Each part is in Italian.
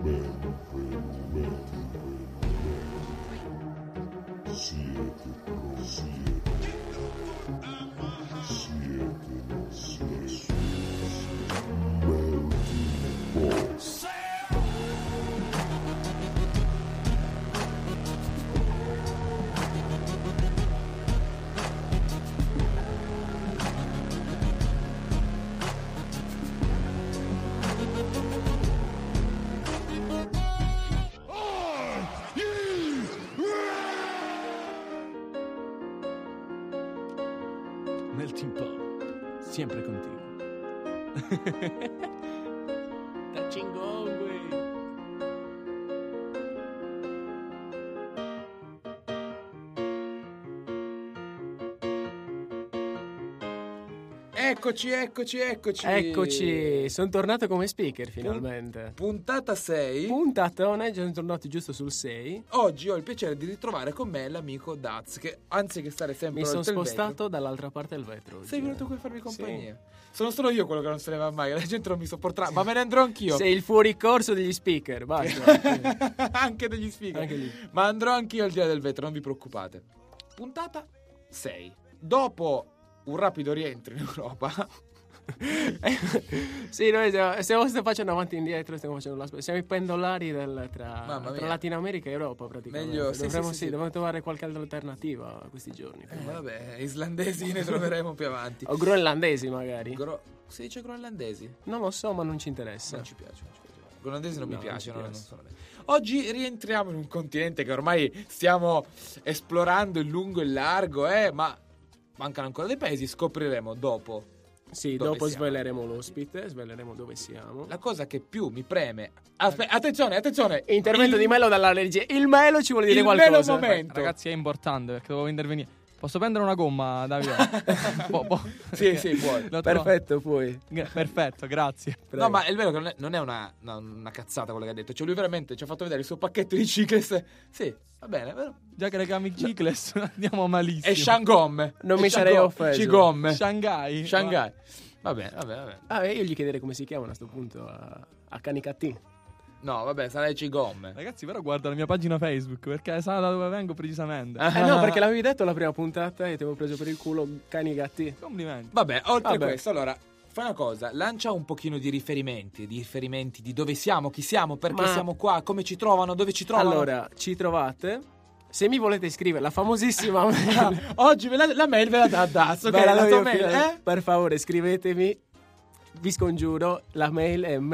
Melting Pot, sempre contigo. Touching Gongwe. Eccoci, sono tornato come speaker finalmente. Puntata 6. Puntatone, sono tornato giusto sul 6. Oggi ho il piacere di ritrovare con me l'amico Daz, che anziché stare sempre Mi sono oltre il spostato vetro, dall'altra parte del vetro oggi. sei venuto qui a farmi compagnia. Sì. Sono solo io quello che non se ne va mai, la gente non mi sopporterà, ma me ne andrò anch'io. Sei il fuoricorso degli speaker, basta. Anche degli speaker. Anche lì. Ma andrò anch'io al di là del vetro, non vi preoccupate. Puntata 6. Dopo un rapido rientro in Europa. Sì, noi stiamo facendo avanti e indietro, stiamo facendo la siamo i pendolari tra Latino America e Europa praticamente. Meglio, dobbiamo trovare qualche alternativa questi giorni. Vabbè, islandesi ne troveremo più avanti. O groenlandesi magari. Si dice groenlandesi? Non lo so, ma non ci interessa. Non ci piace. Groenlandesi non mi piacciono. ci Non piace. sono bene. Oggi rientriamo in un continente che ormai stiamo esplorando in lungo e in largo, ma mancano ancora dei paesi, scopriremo dopo. Sì, Dove dopo siamo? sveleremo l'ospite, sveleremo dove siamo. La cosa che più mi preme. Attenzione! Intervento di Melo dalla regia. Il Melo ci vuole dire il qualcosa. Melo momento. Ragazzi, è importante perché dovevo intervenire. Posso prendere una gomma, Davide? Sì, puoi. Perfetto, puoi. Perfetto, grazie. Prego. No, ma è vero che non è una cazzata quello che ha detto. Cioè, lui veramente ci ha fatto vedere il suo pacchetto di Cicles. Sì, va bene, vero? Già che le chiami Cicles, andiamo malissimo. E Shanghai. Non mi sarei offeso. Cigom. Shanghai. Va bene. Io gli chiederei come si chiamano a sto punto a Canicattì. No, vabbè, sarà Cigom. Ragazzi, però guarda la mia pagina Facebook perché sa da dove vengo precisamente. No, perché l'avevi detto la prima puntata e ti avevo preso per il culo Canigatti. Complimenti. Vabbè, oltre a questo, allora, fai una cosa, lancia un pochino di riferimenti di dove siamo, chi siamo, perché siamo qua, come ci trovano, dove ci trovano. Allora, ci trovate. Se mi volete scrivere la famosissima mail, oggi la mail ve la dà Daz, ok? La tua mail, per favore scrivetemi. Vi scongiuro, la mail è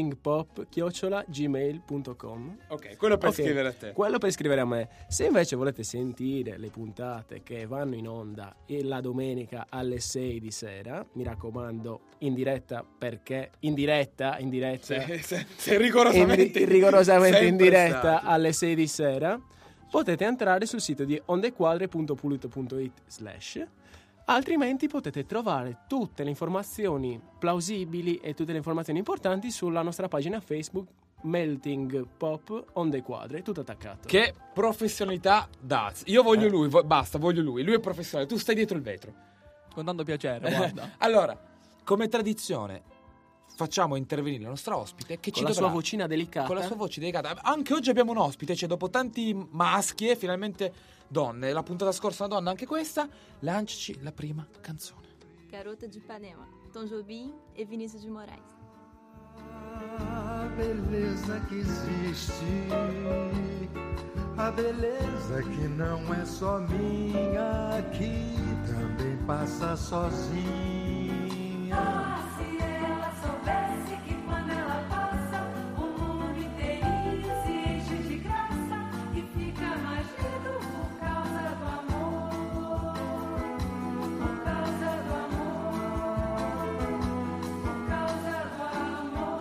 meltingpop@gmail.com. Ok, quello per scrivere a te. Quello per scrivere a me. Se invece volete sentire le puntate che vanno in onda la domenica alle 6 di sera, mi raccomando, in diretta perché in diretta Sei rigorosamente in diretta stato. alle 6 di sera, potete entrare sul sito di ondequadre.pulito.it/. Altrimenti potete trovare tutte le informazioni plausibili e tutte le informazioni importanti sulla nostra pagina Facebook Melting Pop On The Quadre, tutto attaccato. Che professionalità Daz. Io voglio lui, basta, voglio lui. Lui è professionale, tu stai dietro il vetro. Con tanto piacere, guarda. Allora, come tradizione, facciamo intervenire la nostra ospite che con la sua vocina delicata. Con la sua voce delicata. Anche oggi abbiamo un ospite, cioè dopo tanti maschi finalmente donne. La puntata scorsa una donna, anche questa. Lanciaci la prima canzone. Garota de Ipanema, Tom Jobim e Vinícius de Moraes. A beleza que existe, a beleza que não é só minha, que também passa sozinha. Se ela soubesse que quando ela passa, o mundo inteirinho se enche de graça e fica mais lindo por causa do amor, por causa do amor, por causa do amor.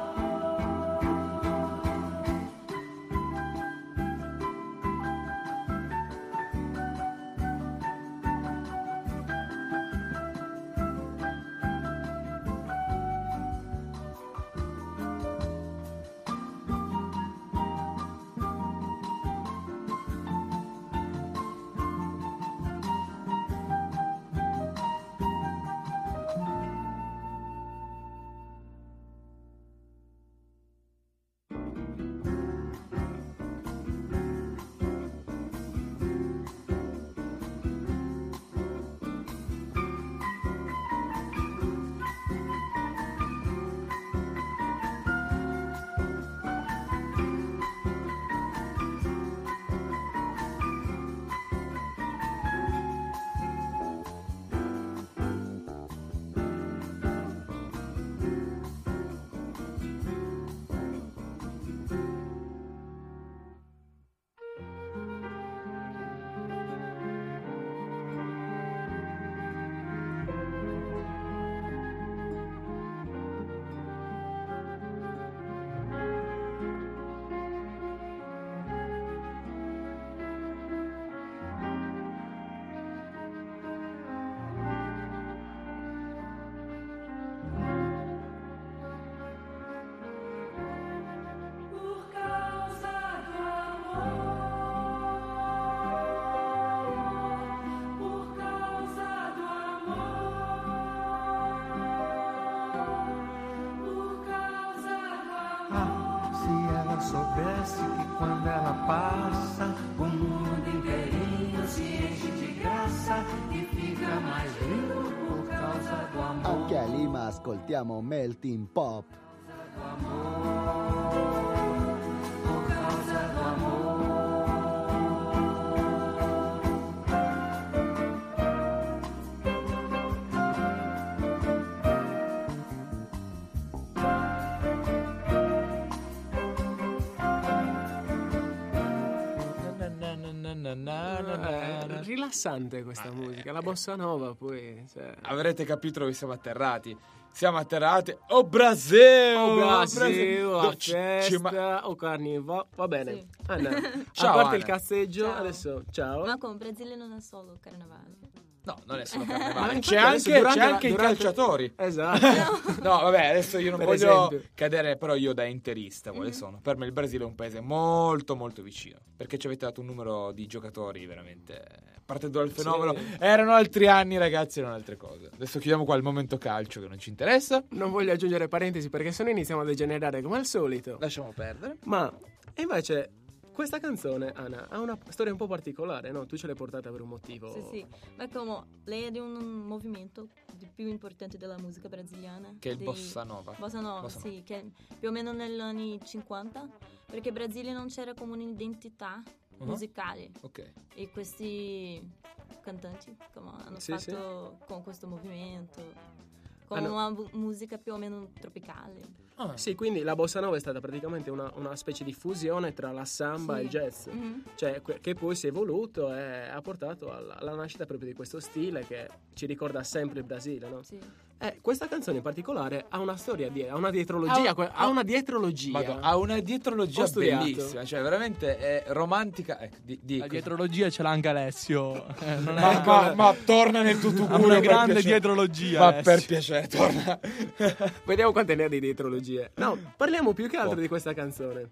Ah, se ela soubesse que quando ela passa, o mundo inteirinho se enche de graça e fica mais lindo por causa do amor. Anche a Lima ascoltiamo Melting Pop. Por causa do amor. Rilassante questa musica, la bossa nova poi. Cioè. Avrete capito dove siamo atterrati. Siamo atterrati. Oh Brasil! O Brasil, No, la festa, o carnival. Va bene. Sì. Anna, Ciao, a parte Anna. il cazzeggio, Ciao. adesso ciao. Ma come Brasile non è solo carnevale. No, non è solo Ma carnevale. infatti C'è adesso anche, durante c'è la- anche i durante- calciatori. Esatto. No, vabbè, adesso io non Per voglio esempio. cadere, però io da interista, quali sono? Per me il Brasile è un paese molto molto vicino, perché ci avete dato un numero di giocatori veramente, partendo dal fenomeno, Sì. erano altri anni ragazzi, erano altre cose. Adesso chiudiamo qua il momento calcio che non ci interessa, Non voglio aggiungere parentesi perché sennò iniziamo a degenerare come al solito. lasciamo perdere. Ma invece questa canzone, Anna, ha una storia un po' particolare, no? Tu ce l'hai portata per un motivo. Sì, sì. Ma come lei è di un movimento di più importante della musica brasiliana. Che è il di- Bossa Nova. Bossa Nova, Bossa sì, che più o meno negli anni 50, perché in Brasile non c'era come un'identità musicale. Ok. E questi cantanti come hanno Sì, fatto con questo movimento, con Hanno- una musica più o meno tropicale. Ah, Sì, quindi la bossa nova è stata praticamente una specie di fusione tra la samba Sì. e il jazz. Mhm. Cioè, che poi si è evoluto e ha portato alla nascita proprio di questo stile che ci ricorda sempre il Brasile, no? Sì. Questa canzone in particolare ha una storia, ha una dietrologia. Ha una dietrologia. Madonna, ha una dietrologia Ho studiato. bellissima, cioè veramente è romantica. La dietrologia ce l'ha anche Alessio. Non è- ma torna nel tuo ha una grande dietrologia. Ma Alessio. per piacere, torna. Vediamo quante ne ha di dietrologie. No, parliamo più che altro Oh. di questa canzone.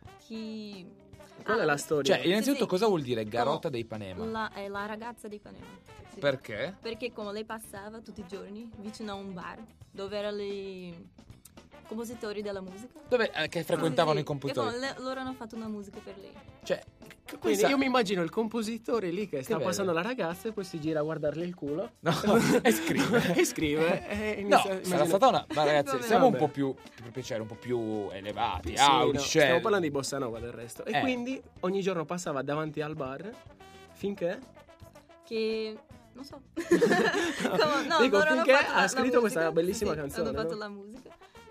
Chi... Qual è la storia? Cioè, innanzitutto Sì, sì. cosa vuol dire Garota Come dei Ipanema? È la ragazza di Ipanema. Sì. Perché? Perché come lei passava tutti i giorni vicino a un bar dove erano i compositori della musica. Dove, che frequentavano Sì, i sì. compositori. E come loro hanno fatto una musica per lei. Cioè, Quindi questa... io mi immagino il compositore lì che sta vede? passando la ragazza e poi si gira a guardarle il culo. No, e scrive. E scrive. E No, inizia- sarà stata una... Ma ragazzi, Vabbè. siamo un Vabbè. po' più, per piacere, un po' più elevati. Sì, no, cioè... stiamo parlando di bossa nova del resto. E Eh. quindi ogni giorno passava davanti al bar finché Che... non so. Come- no, Dico, loro hanno finché fatto ha scritto questa musica, bellissima sì, canzone, hanno fatto no? la musica.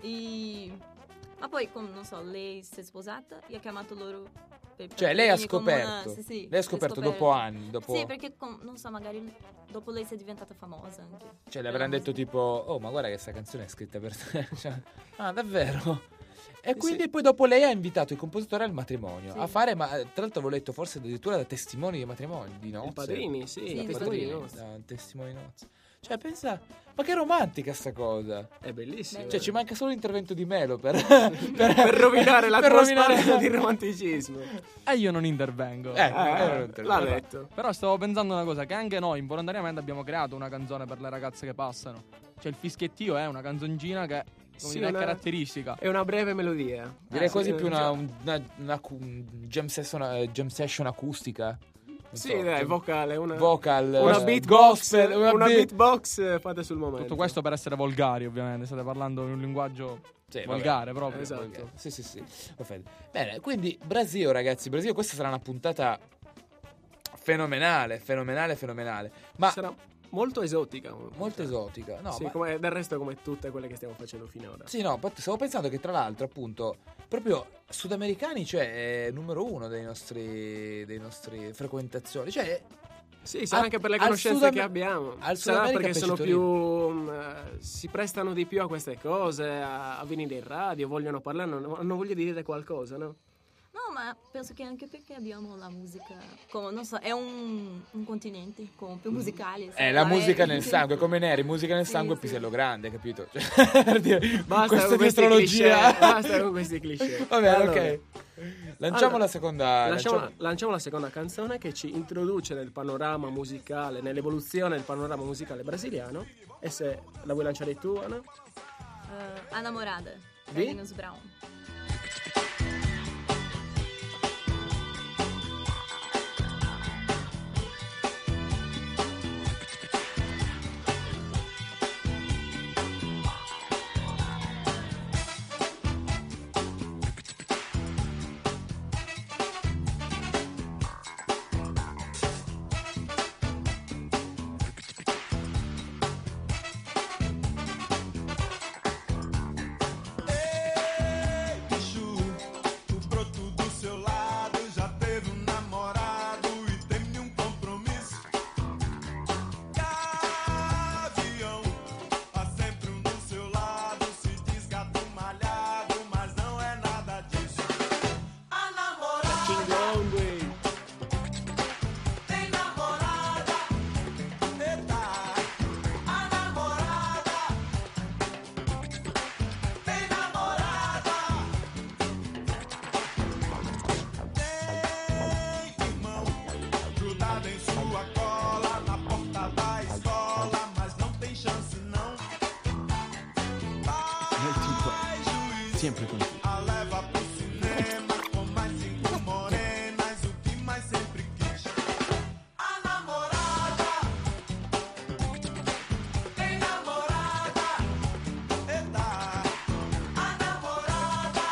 Ma poi, non so, lei si è sposata e ha chiamato loro... Cioè, lei ha quindi come scoperto. sì, sì, Lei ha scoperto dopo anni. Dopo... Sì, perché, non so, magari dopo lei si è diventata famosa anche. Cioè, le per avranno la detto musica. tipo, oh, ma guarda che questa canzone è scritta per te. Cioè, ah, davvero? E quindi sì. poi dopo lei ha invitato i compositori al matrimonio Sì. a fare, ma tra l'altro avevo letto forse addirittura da testimoni di matrimonio, di nozze. i padrini, sì, Sì, i i testimoni di padrini. nozze. Da testimoni di nozze. Cioè, pensa, ma che romantica sta cosa. È bellissimo. Cioè, ci manca solo l'intervento di Melo per per rovinare la per rovinare- di romanticismo. E io non intervengo. L'ha detto. Però stavo pensando una cosa, che anche noi involontariamente abbiamo creato una canzone per le ragazze che passano. Cioè il fischiettio è una canzoncina che come Sì, dire, è una- caratteristica. È una breve melodia. Direi Sì, quasi più cioè- un jam session acustica. Non Sì, so, dai, cioè, vocale, una vocal, una eh, beatbox, gospel, una beat- beatbox fatta sul momento. Tutto questo per essere volgari, ovviamente. State parlando in un linguaggio Sì, volgare vabbè. proprio. Esatto. Volgare. Sì. Perfetto. Bene, quindi Brasile, ragazzi, Brasile, questa sarà una puntata fenomenale. Ma sarà molto esotica. molto esotica. No, sì, ma... come, del resto come tutte quelle che stiamo facendo finora. Sì, no, poi stavo pensando che tra l'altro, appunto, proprio sudamericani, cioè, è numero uno dei nostri frequentazioni. Cioè, Sì, sarà Al- anche per le al conoscenze Sud- che abbiamo. al Sud Sarà America perché sono piace più. Si prestano di più a queste cose, a venire in radio, vogliono parlare, hanno voglia di dire qualcosa, no? No, ma penso che anche perché abbiamo la musica, come, non so, è un continente come più musicale. sai, la là, musica è- nel sangue, come Neri, musica nel Sì, sangue, sì. Pisello Grande, capito? Cioè, per dire, Basta questa con questi dietrologia. cliché. Basta con questi cliché. Va bene, Allora, ok. Lanciamo allora, la seconda. Lanciamo la seconda canzone che ci introduce nel panorama musicale, nell'evoluzione del panorama musicale brasiliano. E se la vuoi lanciare tu, Anna? A Namorada, Di? Carlinhos Brown. sempre contigo. A leva pro cinema com mais 5 morenas, o que mais sempre quis. A namorada tem namorada, eita. A namorada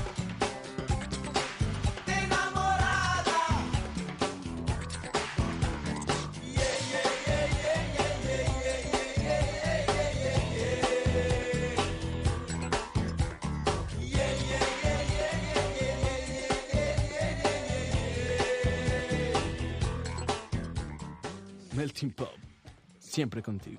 tem namorada. Melting Pop, sempre contigo.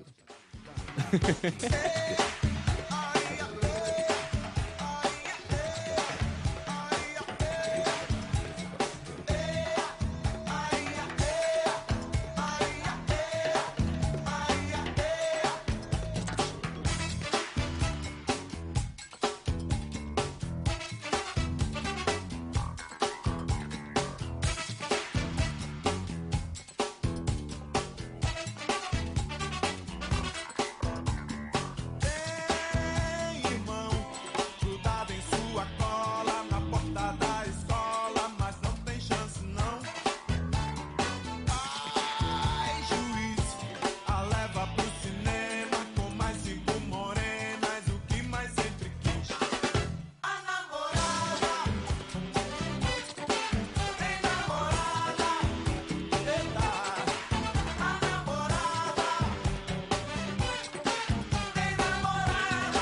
Tem irmão grudado em sua cola na porta da escola, mas não tem chance não. Ai, juiz, a leva pro cinema com mais 5 morenas, o que mais sempre quis. A namorada tem namorada, eita. A namorada tem namorada.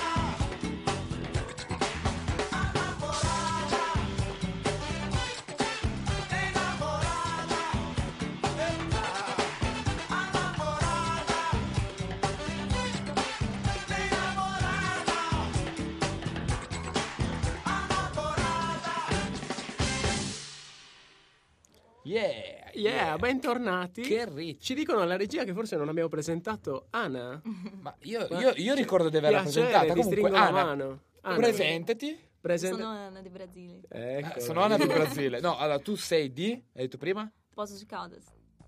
Yeah, Yeah, bentornati. Che ricci. Ci dicono alla regia che forse non abbiamo presentato Ana. Ma io ricordo di averla Piacere, presentata. ti Comunque, stringo la Anna, mano. Anna, presentati. Sono Ana di Brasile. Ecco. Sono Anna di Brasile. No, allora tu sei di... Hai detto prima? Poços de Caldas.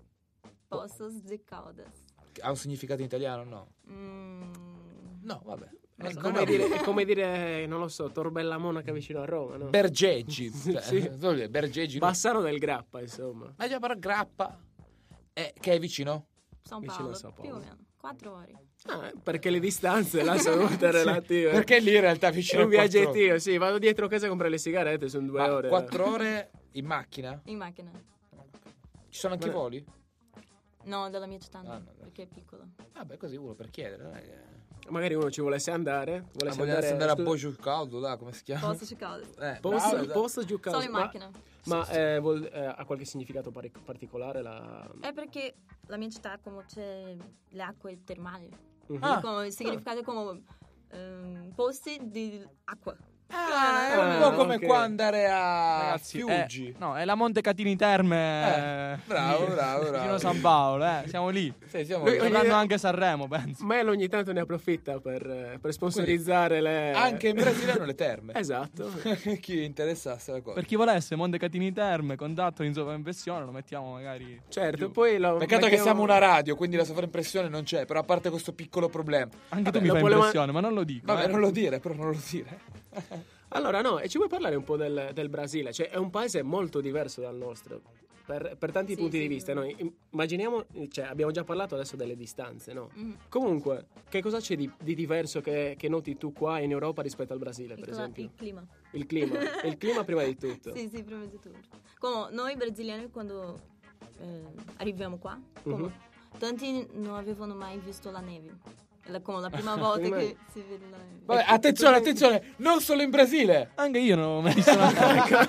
Poços de Caldas. Ha un significato in italiano? No. Mm, No, vabbè. È Non come, è- è come dire, non lo so, Torbella Monaca vicino a Roma, no? Bergeggi. Cioè, Sì. vuol dire Bergeggi. Bassano del Grappa, insomma. Ma già per Grappa. Che è vicino? São Vicino Paulo, a São Paulo. più o meno. 4 ore. Ah, perché le distanze là sono tutte relative. Perché lì in realtà È vicino un a 4 ore. viaggettino, sì, vado dietro casa a comprare le sigarette, sono 2 Ma ore. 4 ore in macchina? In macchina. Ci sono anche i Ma- voli? No, della mia città no, Ah, no, dai. perché è piccola. Vabbè, così uno per chiedere. Non è che... Magari uno ci volesse andare. Volesse vogliamo andare a stu- Poggio Caldo, là, come si chiama? Poços de Caldas. Posto, bravo, posto giù Solo casa. in macchina. Ma ha qualche significato particolare la... È perché la mia città come c'è le acque termali. Mhm. Ah. Come, il significato è come posti di acqua. Ah, è un po' come ok. qua andare a Ragazzi, Fiuggi. no, è la Montecatini Terme. Bravo, lì, bravo, bravo. Vicino San Paolo, Siamo lì. Sì, siamo Lui- lì. Vorranno anche Sanremo, penso. Mel ogni tanto ne approfitta per sponsorizzare le... Anche in Brasile hanno le terme. Esatto. Chi interessasse la cosa. Per chi volesse Montecatini Terme, contatto in sovraimpressione, lo mettiamo magari. Certo, giù. poi lo Peccato che mettiamo- siamo una radio, quindi la sovraimpressione non c'è. Però a parte questo piccolo problema. Anche Vabbè, tu mi lo fai puoi impressione, ma non lo dico. Vabbè, non lo dire, però non lo dire. Allora, no, e ci vuoi parlare un po' del Brasile? Cioè, è un paese molto diverso dal nostro. Per tanti Sì, punti sì, di vista. sì. Noi immaginiamo, cioè, abbiamo già parlato adesso delle distanze, no? Mm. Comunque, che cosa c'è di diverso che noti tu qua in Europa rispetto al Brasile, per esempio? Il clima. Il clima. Il clima prima di tutto. Sì, sì, prima di tutto. Come noi brasiliani quando arriviamo qua, come Mhm. tanti non avevano mai visto la neve. È come la prima volta Come mai? che si vede la neve. Vabbè, attenzione, non solo in Brasile. Anche io non ho mai visto una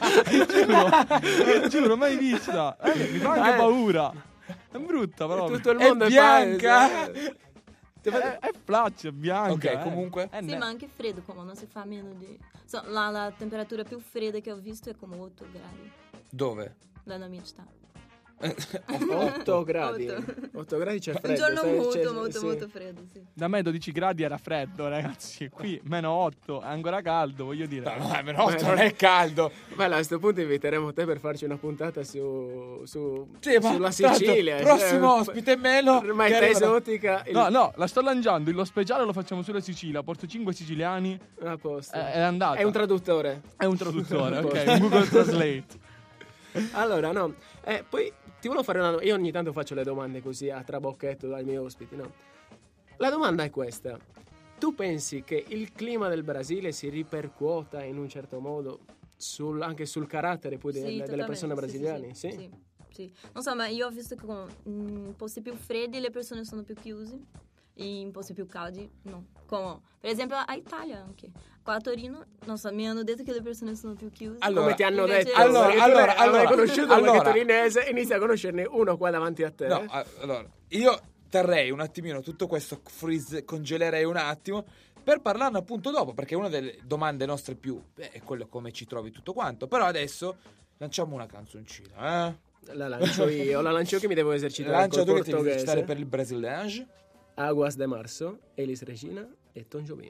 giuro, mai vista. Mi fa anche paura. È brutta, però. Tutto il È mondo è bianca. paese. È flaccia, è bianca. Ok, comunque. Sì, ma anche freddo, come non si fa meno di... la temperatura più fredda che ho visto è come 8 gradi Dove? nella mia città. 8 gradi. Otto. 8 gradi c'è Un freddo. giorno sai, molto, c'è- molto, sì. molto freddo, sì. Da me 12 gradi era freddo, ragazzi. Qui meno 8, è ancora caldo, voglio dire. No, meno 8 non è caldo. Beh, a questo punto inviteremo te per farci una puntata Sì, ma sulla tanto, Sicilia. prossimo ospite Melo. Ormai che te arriva da- esotica. No, la sto lanciando. Lo speciale lo facciamo sulla Sicilia. Porto 5 siciliani. A posto. È andata. È un traduttore. È un traduttore, A ok. posto. Un Google Translate. Allora, no. Poi ti volevo fare una. Io ogni tanto faccio le domande così a trabocchetto ai miei ospiti, no? La domanda è questa. Tu pensi che il clima del Brasile si ripercuota in un certo modo anche sul carattere poi Sì, delle totalmente, persone sì, brasiliane? sì, sì. Sì. Non so, ma io ho visto che in posti più freddi le persone sono più chiuse, in posti più caldi no. Come per esempio a Italia anche. Qua a Torino, non so, mi hanno detto che le persone sono più chiuse. Allora, Come ti hanno invece- detto? Allora, Perché tu allora, avrai allora, conosciuto allora. qualche torinese, inizia a conoscerne uno qua davanti a te. No, allora, io terrei un attimino tutto questo freeze, congelerei un attimo per parlarne appunto dopo, perché una delle domande nostre più è quello come ci trovi tutto quanto. Però adesso lanciamo una canzoncina, La lancio io che mi devo esercitare Lancia col tu che ti devi esercitare portoghese. per il brasileño. Aguas de Marzo, Elis Regina e Tom Jobim.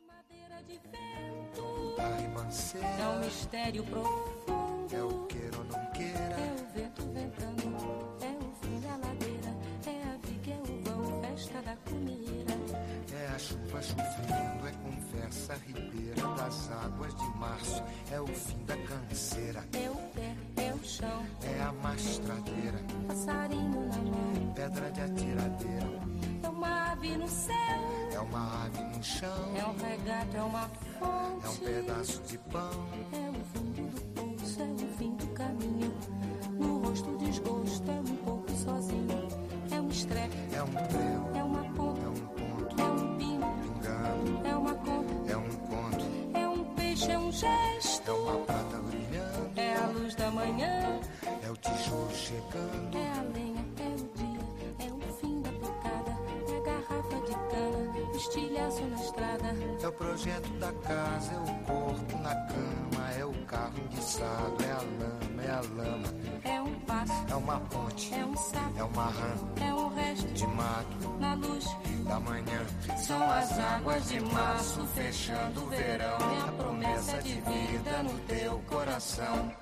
É um mistério profundo. É o queira ou não queira. É o vento ventando, é o fim da ladeira, é a viga, é o vão, festa da comida. É a chuva chovendo, é conversa ribeira das águas de março. É o fim da canseira, É o pé, é o chão, é a mastradeira, passarinho na mão. pedra de atiradeira. É uma ave no céu, É uma ave no chão, é um regato, é uma fonte. é um pedaço de pão. É o fundo do poço, é o fim do caminho. No rosto desgosto, é um pouco sozinho. É um estrepe, É um prego, é uma ponta, é um ponto, é um pino, pingando, é uma conta, é um conto, é um peixe, é um gesto. é uma prata brilhando, É a luz da manhã, é o tijolo chegando. é a lenha, é o dia, é o fim da picada, é a garrafa de cana, o estilhaço na estrada. É o projeto da casa, é o corpo na cama, é o carro enguiçado, é a lama, é a lama, É um passo, é uma ponte, é um sapo, é uma rã é um resto de mato na luz. da manhã. São as águas de março fechando o verão. É a promessa de vida no teu coração.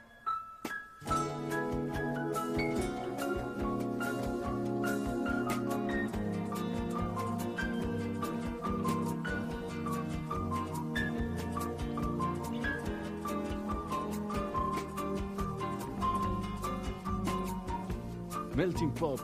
Melting Pop.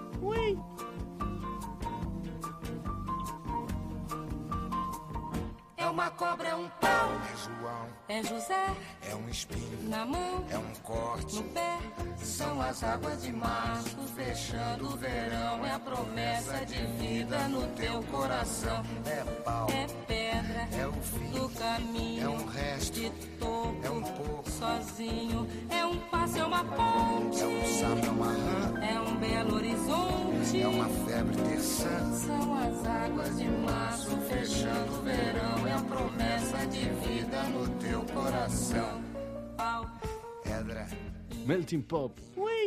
É uma cobra, é um pau, É João, é José é um espinho, na mão, é um corte. no pé. São as águas de março fechando o verão. É a promessa de vida no teu coração. É pau, É pedra é o fim, do caminho, é um resto, de topo, é um pouco, sozinho. É um passo, é uma ponte, é um sapo, é uma rã, é um belo horizonte. é uma febre terçã. São as águas de março fechando o verão. É a promessa de vida no teu coração. Pau, Pedra, Melting Pop.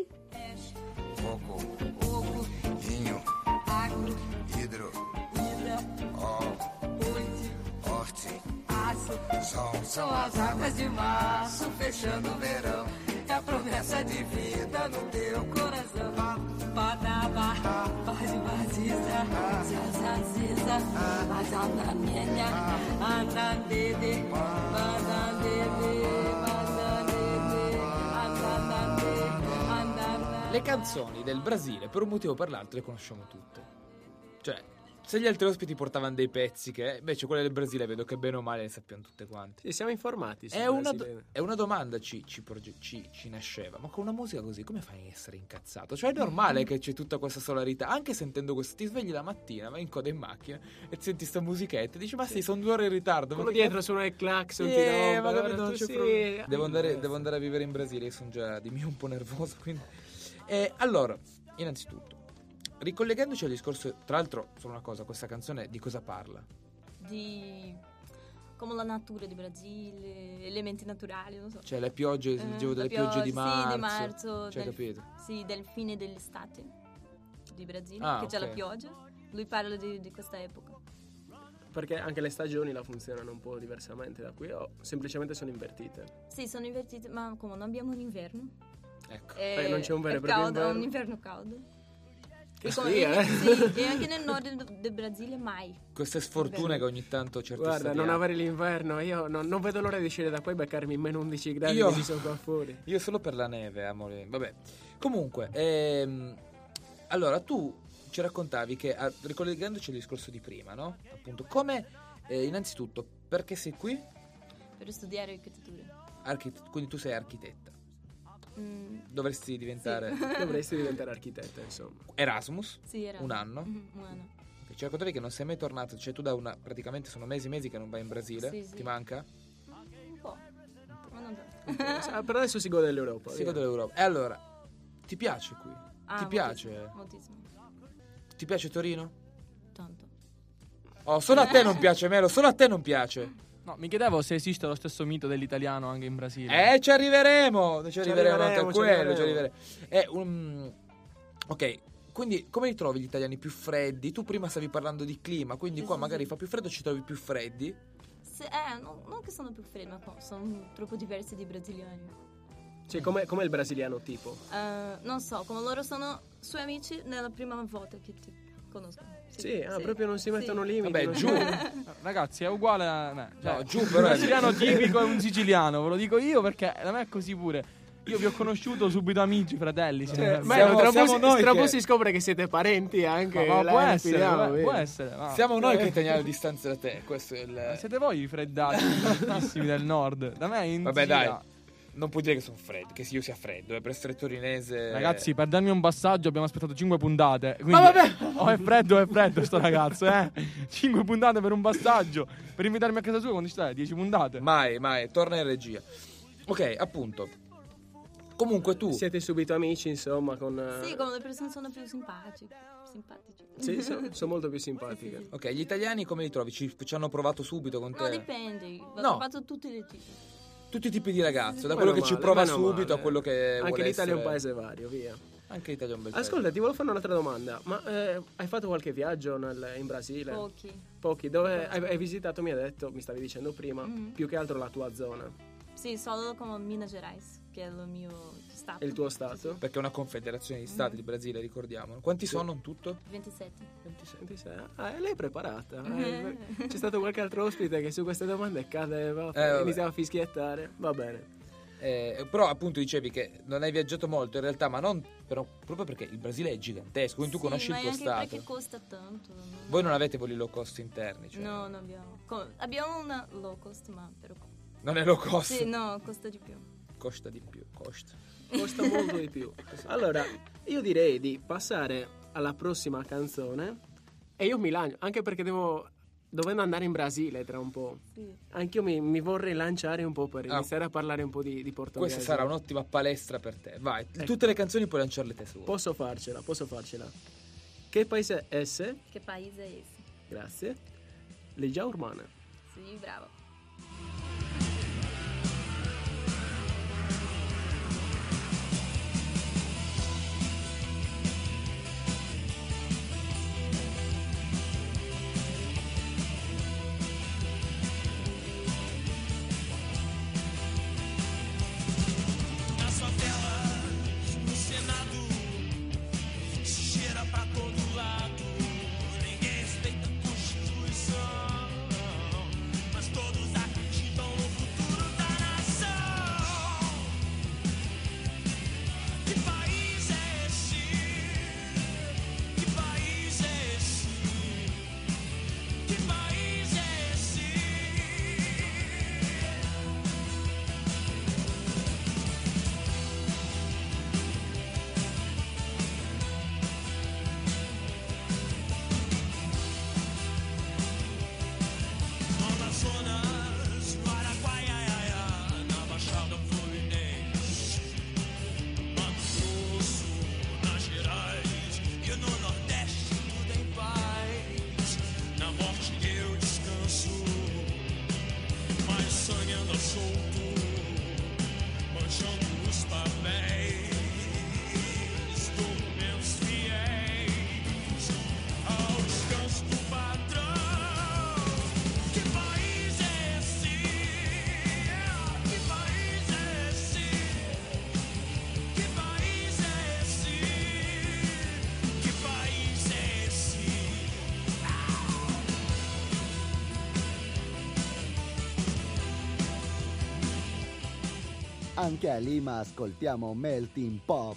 fogo, fogo, vinho, agro, hidro, hidra, ó, oite, horte, aço. sol. São as águas de março fechando o verão. É a promessa de vida no teu coração. Badaba, baziza, zazaziza, azanamenya, andandede, bandandede, andandede. Le canzoni del Brasile, per un motivo o per l'altro, le conosciamo tutte. Cioè, se gli altri ospiti portavano dei pezzi che invece quelle del Brasile vedo che bene o male le sappiamo tutte quante. Sì, siamo informati. sul È una, Brasile. è una domanda ci nasceva, ma con una musica così come fai a essere incazzato? Cioè è normale che c'è tutta questa solarità, anche sentendo questo, ti svegli la mattina, vai in coda in macchina e senti sta musichetta e dici ma sì, sono 2 ore in ritardo. Quello ma dietro suona il clacson, ti ma rompe, capito, non tu c'è sì. problema. Devo andare a vivere in Brasile, io sono già di mio un po' nervoso, quindi. Allora, innanzitutto, ricollegandoci al discorso, tra l'altro, solo una cosa, questa canzone di cosa parla? Di come la natura di Brasile, elementi naturali, non so. Cioè le piogge, leggevo delle piogge di marzo. Sì, di marzo. Cioè, capito? Sì, del fine dell'estate di Brasile, Ah, che c'è ok. la pioggia. Lui parla di questa epoca. Perché anche le stagioni la funzionano un po' diversamente da qui, o semplicemente sono invertite. Sì, sono invertite, ma come non abbiamo un inverno. Ecco. Non c'è un vero e è proprio caldo, è inverno. un inverno caldo. Che E come- sfiga, sì, e anche nel nord del Brasile mai. Queste sfortune che ogni tanto certe Guarda, stati non hanno. avere l'inverno, io non vedo l'ora di uscire da qua e beccarmi meno 11 gradi Io- che ci sono qua fuori. Io solo per la neve, amore. Vabbè. Comunque, allora tu ci raccontavi che, ricollegandoci al discorso di prima, no? Appunto, come, innanzitutto, perché sei qui? Per studiare architettura. Quindi tu sei architetta. Mm, Dovresti diventare Dovresti diventare architetta, insomma. Erasmus, sì, era un anno. Un anno. Ci raccontavi che non sei mai tornato, cioè tu praticamente sono mesi che non vai in Brasile. Sì, sì. Ti manca? Un po'. Ma non tanto. Ah, però adesso si gode dell'Europa. Sì, via. dell'Europa. E allora, ti piace qui? Ti piace? Moltissimo. Ti piace Torino? Tanto. Oh, solo a te non piace, Melo, solo a te non piace. No, mi chiedevo se esiste lo stesso mito dell'italiano anche in Brasile. Ci arriveremo anche a arriveremo, quello. ci arriveremo. Ok, quindi come li trovi gli italiani più freddi? Tu prima stavi parlando di clima, quindi Sì, qua sì, magari sì. fa più freddo, ci trovi più freddi. Non che sono più freddi, ma sono troppo diversi di brasiliani. Cioè, come il brasiliano tipo. Non so, come loro sono suoi amici nella prima volta che ti conoscono. Sì, proprio non si mettono Sì. limiti. Vabbè, non giù. Ragazzi, è uguale a me. Cioè, No, giù un però è- brasiliano tipico è un siciliano, ve lo dico io perché da me è così pure. Io vi ho conosciuto subito amici, fratelli. Cioè, Siamo- tra siamo poco noi che- si scopre che siete parenti anche. Ma là, può in essere, filiamo, può vedi? essere. va. Siamo noi che teniamo le distanze da te, questo è Ma il... siete voi i freddati tantissimi del nord. Da me in Vabbè Sicilia- dai, non puoi dire che sono freddo, che io sia freddo, per essere torinese... Ragazzi, per darmi un passaggio abbiamo aspettato 5 puntate. Quindi, Ma vabbè! o è freddo sto ragazzo, 5 puntate per un passaggio. Per invitarmi a casa sua quando ci stai? 10 puntate. Mai, torna in regia. Ok, appunto. Comunque tu... Siete subito amici, insomma, con. Sì, come le persone sono più simpatici. Sì, sono molto più simpatiche. Ok, gli italiani come li trovi? Ci hanno provato subito con te? No, dipende. Ho No. trovato tutti i tipi. Tutti i tipi di ragazzo, da Meno quello che ci male, prova meno subito male. a quello che Anche vuole l'Italia è un essere- paese vario, via. Anche l'Italia è un bel paese. Ascolta, ti volevo fare un'altra domanda. Ma hai fatto qualche viaggio in Brasile? Pochi. Pochi. Dove hai visitato, mi stavi dicendo prima, Mhm. più che altro la tua zona. Sì, solo come Minas Gerais, che è il mio stato. E il tuo stato? Perché è una confederazione di stati di Brasile, ricordiamo. Quanti sono in tutto? 27. 26. Lei è preparata. C'è stato qualche altro ospite che su queste domande vabbè. iniziava a fischiettare. Va bene. Però appunto dicevi che non hai viaggiato molto in realtà, ma non però, proprio perché il Brasile è gigantesco, quindi tu conosci ma il tuo anche stato. perché costa tanto. Voi non avete voli low cost interni, cioè No, non abbiamo. Abbiamo una low cost, ma però... non è low cost. Sì, no, costa di più. Costa di più, costa. Costa molto di più. Allora, io direi di passare alla prossima canzone. E io mi lancio, anche perché dovendo andare in Brasile tra un po'. Sì. Anch'io mi vorrei lanciare un po' per iniziare a parlare un po' di portoghese. Questa sarà un'ottima palestra per te. Vai, tutte le canzoni puoi lanciarle te su. Posso farcela. Che paese è esse? Che paese è esse? Grazie. Legião Urbana. Sì, bravo. Na favela, no Senado, se cheira pra todo lado. Ninguém respeita a Constituição, mas todo Anche a Lima ascoltiamo Melting Pop.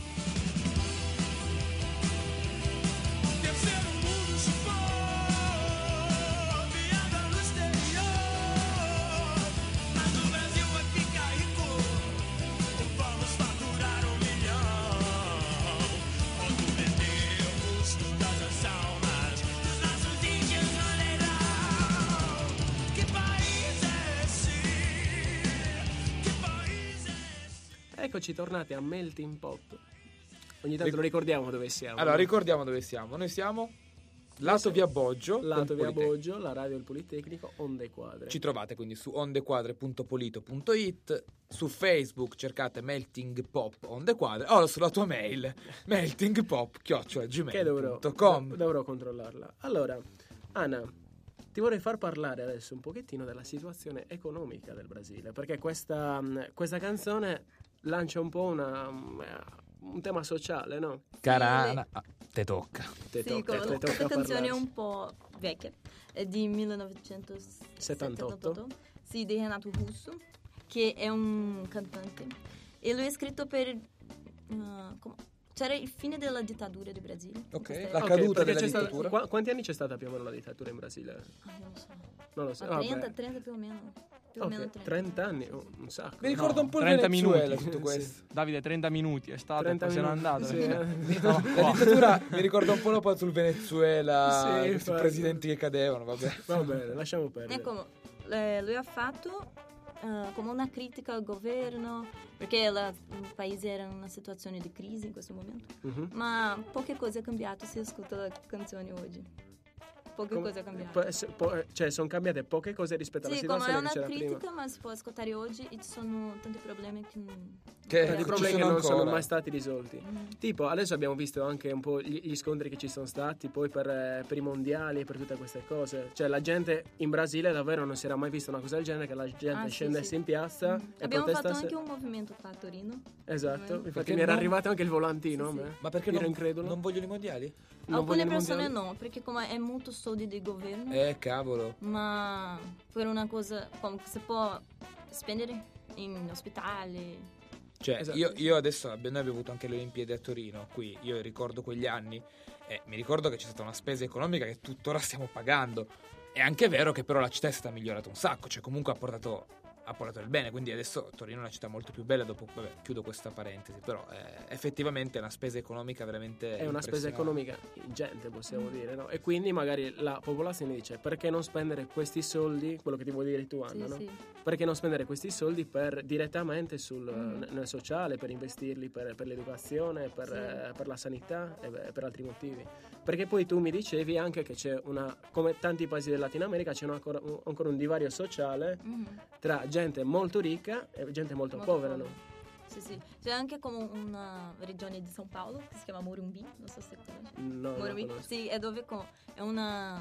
Terceiro mundo chupou, viada no exterior. Mas o Brasil vai ficar rico, vamos faturar 1 milhão. Quando vendemos todas as almas dos nossos índios maneirão. Que país é esse? Que país é esse? Eccoci tornati a Melting Pot. Ogni tanto lo ricordiamo dove siamo. Allora, no? ricordiamo dove siamo. Noi siamo lato via Boggio. Lato con via Politecnico. Boggio, la radio del Politecnico, Onde Quadre. Ci trovate quindi su ondequadre.polito.it, su Facebook cercate Melting Pop Onde Quadre, o sulla tua mail meltingpop@gmail.com. Che dovrò controllarla. Allora, Anna, ti vorrei far parlare adesso un pochettino della situazione economica del Brasile, perché questa canzone lancia un po' un tema sociale, no? Carana, te tocca. Te Sì, tocca questa canzone parlare. è un po' vecchia, è di 1978, sì, di Renato Russo, che è un cantante. E lui ha scritto per... c'era il fine della dittatura del Brasile. Ok, Questa è- la Ok, caduta perché della c'è stata- dittatura. quanti anni c'è stata più o meno la dittatura in Brasile? io non so. Non lo so. Ma 30, vabbè. 30 più o meno. Più o Ok, meno 30. 30 anni, un sacco. Mi ricorda un po' il 30 Venezuela minuti. tutto questo. Davide, 30 minuti, è stato, 30 poi se n'è minuti, andato. sì, perché- La dittatura mi ricorda un po' un po' sul Venezuela, Sì, questi infatti. presidenti che cadevano, vabbè. Va bene, lasciamo perdere. Ecco, lui ha fatto come una critica al governo, perché il paese era in una situazione di crisi in questo momento. Mhm. Ma poche cose è cambiato se ascolta la canzone oggi. Poche cose è cambiato. Cioè, sono cambiate poche cose rispetto alla Sì, come è situazione una che c'era critica, prima. ma si può ascoltare oggi e ci sono tanti problemi che Tanti ci problemi che sono non sono ancora. mai stati risolti. Tipo, adesso abbiamo visto anche un po' gli scontri che ci sono stati poi per i mondiali e per tutte queste cose. Cioè, la gente in Brasile davvero non si era mai vista una cosa del genere, che la gente Sì, scendesse sì. in piazza e Abbiamo fatto protestasse. anche un movimento qua a Torino. Esatto, infatti Perché mi era non- arrivato anche il volantino. Sì, a sì. me. Ma perché Ero non, incredulo. non vogliono i mondiali? Non Alcune vogliono i persone mondiali? no, perché come è molto soldi del governo, Cavolo. ma per una cosa come che si può spendere in ospedali. Cioè, Esatto. io adesso noi abbiamo avuto anche le Olimpiadi a Torino, qui io ricordo quegli anni e mi ricordo che c'è stata una spesa economica che tuttora stiamo pagando. È anche vero che però la città è stata migliorata un sacco, cioè comunque ha portato del bene, quindi adesso Torino è una città molto più bella, dopo, vabbè, chiudo questa parentesi, però effettivamente è una spesa economica veramente È una spesa impressionante. economica ingente, possiamo dire, no? E quindi magari la popolazione dice: perché non spendere questi soldi, quello che ti vuoi dire tu, Anna, Sì, no? sì. Perché non spendere questi soldi direttamente nel sociale, per investirli per l'educazione, per la sanità e per altri motivi? Perché poi tu mi dicevi anche che c'è come tanti paesi del Latino America, c'è ancora un divario sociale tra gente molto ricca e gente molto povera, no? Sì, sì. C'è anche come una regione di São Paulo che si chiama Morumbi, non so se conosci. No, non la Morumbi, conosco. sì, è dove è una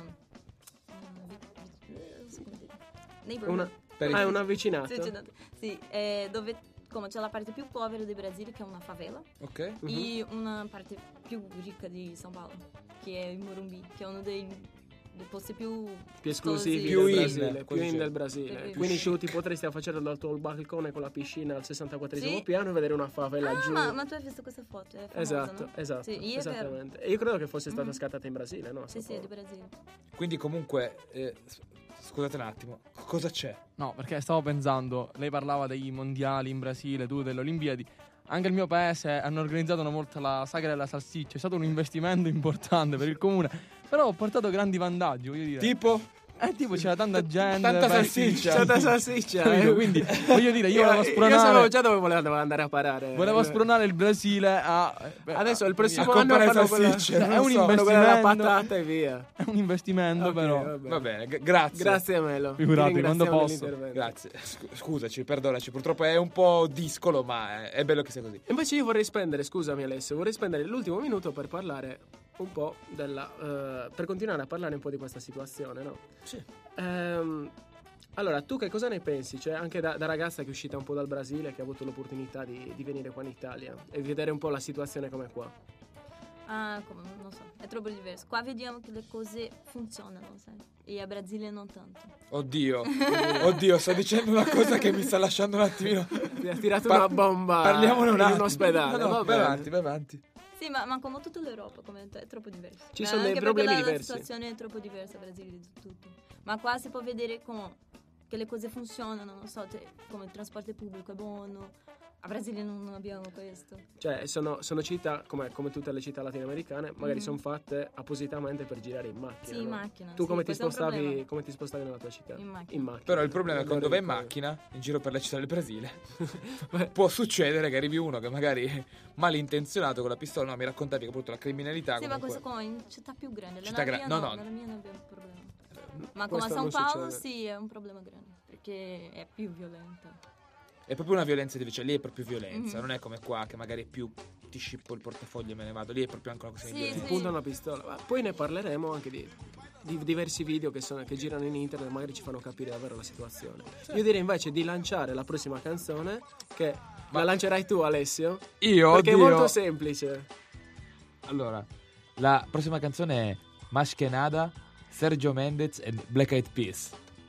non so come dire. Neighborhood. È una vicinata. Sì, è dove come c'è la parte più povera del Brasile, che è una favela, Ok? e una parte più ricca di São Paulo, che è il Morumbi, che è uno dei posti più esclusivi Più del in, Brasile, così più in c'è. del Brasile. Più Quindi chic. tu ti potresti affacciare dal tuo balcone con la piscina al 64esimo Sì. piano e vedere una favela giù. ma tu hai visto questa foto? È famosa, Esatto, no? esatto, Sì, io esattamente. E io credo che fosse stata scattata in Brasile, no? Sì, sì, è di Brasile. Quindi comunque, scusate un attimo, cosa c'è? No, perché stavo pensando, lei parlava dei mondiali in Brasile, tu delle Olimpiadi. Anche il mio paese hanno organizzato una volta la sagra della salsiccia, è stato un investimento importante per il comune, però ho portato grandi vantaggi, voglio dire. Tipo? Tipo c'era tanta gente, Tanta beh, salsiccia. Tanta salsiccia. capito? Quindi voglio dire, io volevo Io sapevo spronare, già dove voleva andare a parare. volevo spronare il Brasile a Adesso il A prossimo anno comprare fanno quella, salsicce, è non un so. fanno quella della investimento. patata e via. È un investimento, Ok, però. vabbè. Va bene, grazie. Grazie Melo. Figurati, Ti quando ringraziamo posso. dell'intervento. Grazie. Scusaci, perdonaci, purtroppo è un po' discolo, ma è bello che sia così. Invece io vorrei spendere, scusami Alessio, vorrei spendere l'ultimo minuto per parlare un po' per continuare a parlare un po' di questa situazione, no? Sì. Allora, tu che cosa ne pensi? Cioè, anche da ragazza che è uscita un po' dal Brasile, che ha avuto l'opportunità di venire qua in Italia e vedere un po' la situazione come qua. Come, non so, è troppo diverso. Qua vediamo che le cose funzionano, sai? E a Brasile non tanto. Oddio, sto dicendo una cosa che mi sta lasciando un attimino Ti ha tirato una bomba Parliamone un in attimo. un ospedale. No, va vai bene. avanti, vai avanti. Sì, ma come tutta l'Europa è troppo diverso. Ci sono dei anche problemi perché diversi. La situazione è troppo diversa, Brasile, di tutto. Ma qua si può vedere che le cose funzionano, non so, come il trasporto pubblico è buono. A Brasile non abbiamo questo. Cioè, sono città, come tutte le città latinoamericane, magari sono fatte appositamente per girare in macchina. Sì, in no? macchina. Tu sì, come ti questo è un spostavi problema. nella tua città? In macchina. Però il problema è che quando vai in Non macchina, in giro per la città del Brasile, può succedere che arrivi uno che magari è malintenzionato con la pistola. No, mi raccontavi che appunto la criminalità. Sì, ma comunque... questo come in città più grandi. Città Nella mia no, nella mia non abbiamo problema. Ma come a Questo San non Paolo succede. sì, è un problema grande, perché è più violenta. È proprio una violenza cioè lì è proprio violenza, non è come qua che magari è più ti scippo il portafoglio e me ne vado, lì è proprio anche una questione di Sì, violenza. Ti punta una pistola. Ma poi ne parleremo anche di diversi video che girano in internet, magari ci fanno capire davvero la situazione. Io direi invece di lanciare la prossima canzone, che la lancerai tu, Alessio. Io, Perché è oddio. molto semplice. Allora, la prossima canzone è Más que nada, Sergio Mendes e Black Eyed Peas.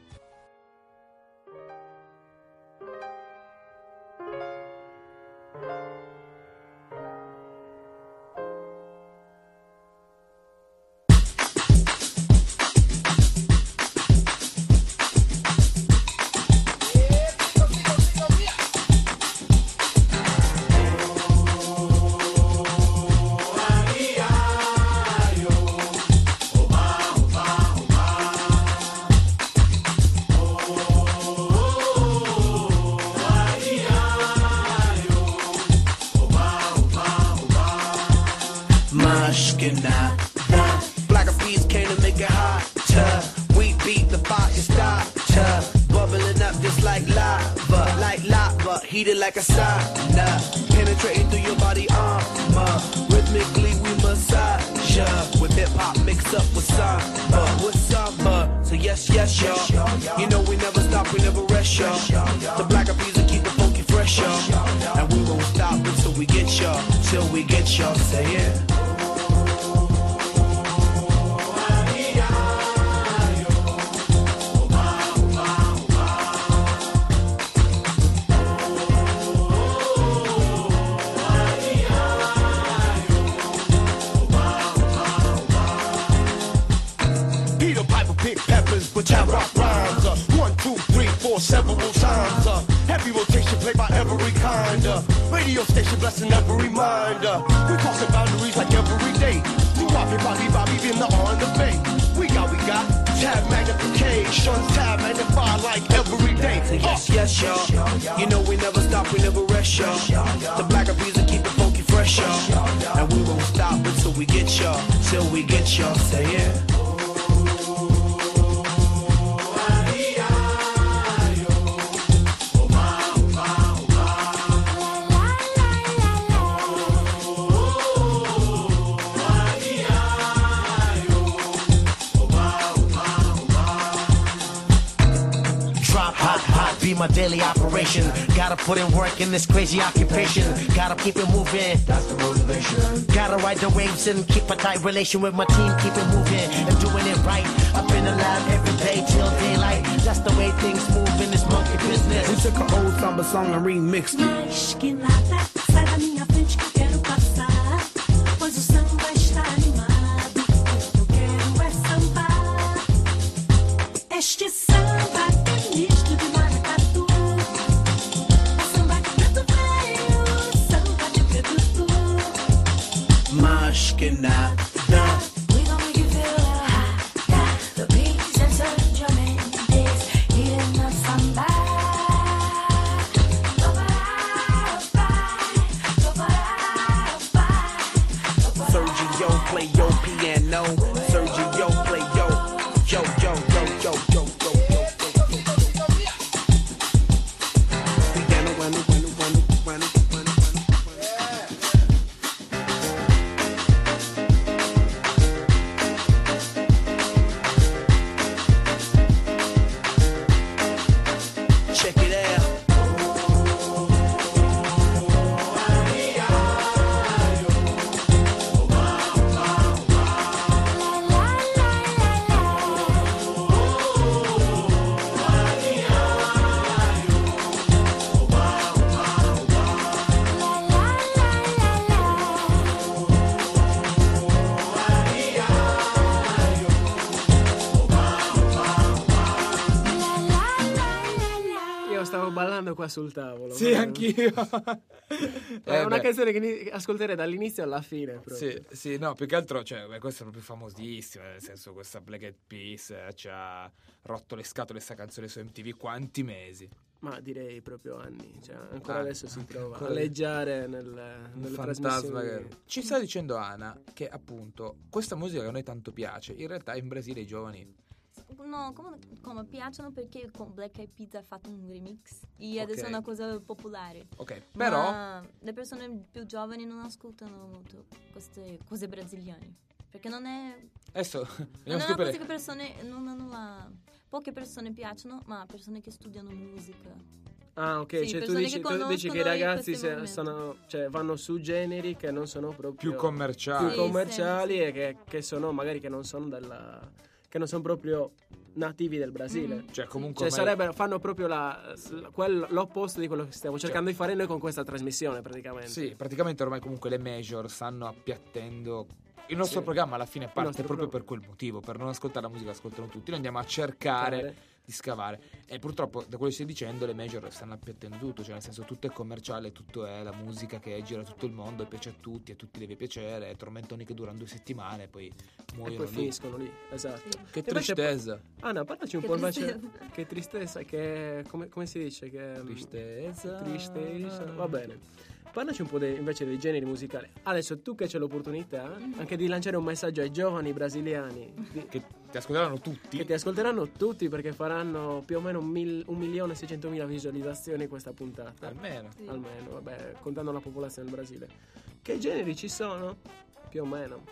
Black Eyed Peas came to make it hotter. We beat the fire starter, bubbling up just like lava, heated like a sauna, penetrating through your body armor. Rhythmically we massage ya, with hip hop mixed up with samba. So yes, y'all. You know we never stop, we never rest, y'all. The Black Eyed Peas will keep the funky fresh, y'all. And we won't stop until we get y'all, till we get y'all. Say yeah. Which I rock rhymes, 1, 2, 3, 4, several times. Heavy rotation played by every kind. Radio station blessing every mind. We crossing boundaries like every day. We Bobby, in the on the bay. We got tab magnification, tab magnified like every day. Yes, y'all. You know we never stop, we never rest, y'all. The Black Eyed Peas will keep it funky fresh, y'all. And we won't stop until we get y'all, till we get y'all. Say yeah. Be my daily operation. Gotta put in work in this crazy occupation. Gotta keep it moving. That's the motivation. Gotta ride the waves and keep a tight relation with my team. Keep it moving and doing it right. Up in the lab every day till daylight. That's the way things move in this monkey business. We took an old samba song and remixed it. Mas que nada, sai da minha frente que quero passar. Pois o samba está animado. Eu quero é sambar. Este samba é misto de maracatu. É samba de preto velho, samba de preto tu. Mas que nada. We gon' make you feel hot. The beats and Sergio Mendes hitting the samba. Sergio play your piano. Sergio play yo. We qua sul tavolo. Sì, anch'io. È una canzone che ascolterei dall'inizio alla fine. Proprio. Sì, no, più che altro, cioè, questa è proprio famosissima, nel senso, questa Black Eyed Peas ci ha rotto le scatole sta canzone su MTV quanti mesi? Ma direi proprio anni, cioè, ancora adesso si trova ancora- alleggiare nelle Fantasma trasmissioni. ci sta dicendo Ana che appunto questa musica che a noi tanto piace, in realtà in Brasile i giovani No, come piacciono perché con Black Eyed Peas ha fatto un remix e adesso Ok. è una cosa popolare. ok, però Ma le persone più giovani non ascoltano molto queste cose brasiliane. Perché non è. adesso Non vediamo è una scoprire- cosa che persone. Non hanno la. Poche persone piacciono, ma persone che studiano musica. Ah, ok, Sì, cioè tu persone dici, che tu dici che i conoscono ragazzi questi movimenti. cioè, vanno su generi che non sono proprio più commerciali. più commerciali e che sono magari che non sono che non sono proprio nativi del Brasile. Cioè comunque Cioè ormai- fanno proprio l'opposto di quello che stiamo cercando di fare noi con questa trasmissione praticamente. Sì, praticamente ormai comunque le major stanno appiattendo. Il nostro Sì. programma alla fine parte nostro proprio programma. per quel motivo, per non ascoltare la musica, ascoltano tutti. Noi andiamo a cercare di scavare. E purtroppo, da quello che stai dicendo, le major stanno appiattendo tutto, cioè nel senso tutto è commerciale, tutto è la musica che gira tutto il mondo e piace a tutti, a tutti deve piacere, e tormentoni che durano 2 settimane e poi E muoiono poi lì. finiscono lì, esatto. Che Invece tristezza. Anna, parlaci un Che po' invece. tristezza. Che tristezza, che. Come si dice? Che, Tristezza. Tristezza. Va bene. Parlaci un po' invece dei generi musicali. Adesso tu che c'è l'opportunità anche di lanciare un messaggio ai giovani brasiliani Che ti ascolteranno tutti. che ti ascolteranno tutti perché faranno più o meno 1.600.000 visualizzazioni questa puntata. Almeno. Sì. Almeno, vabbè, contando la popolazione del Brasile. Che generi ci sono? Più o meno.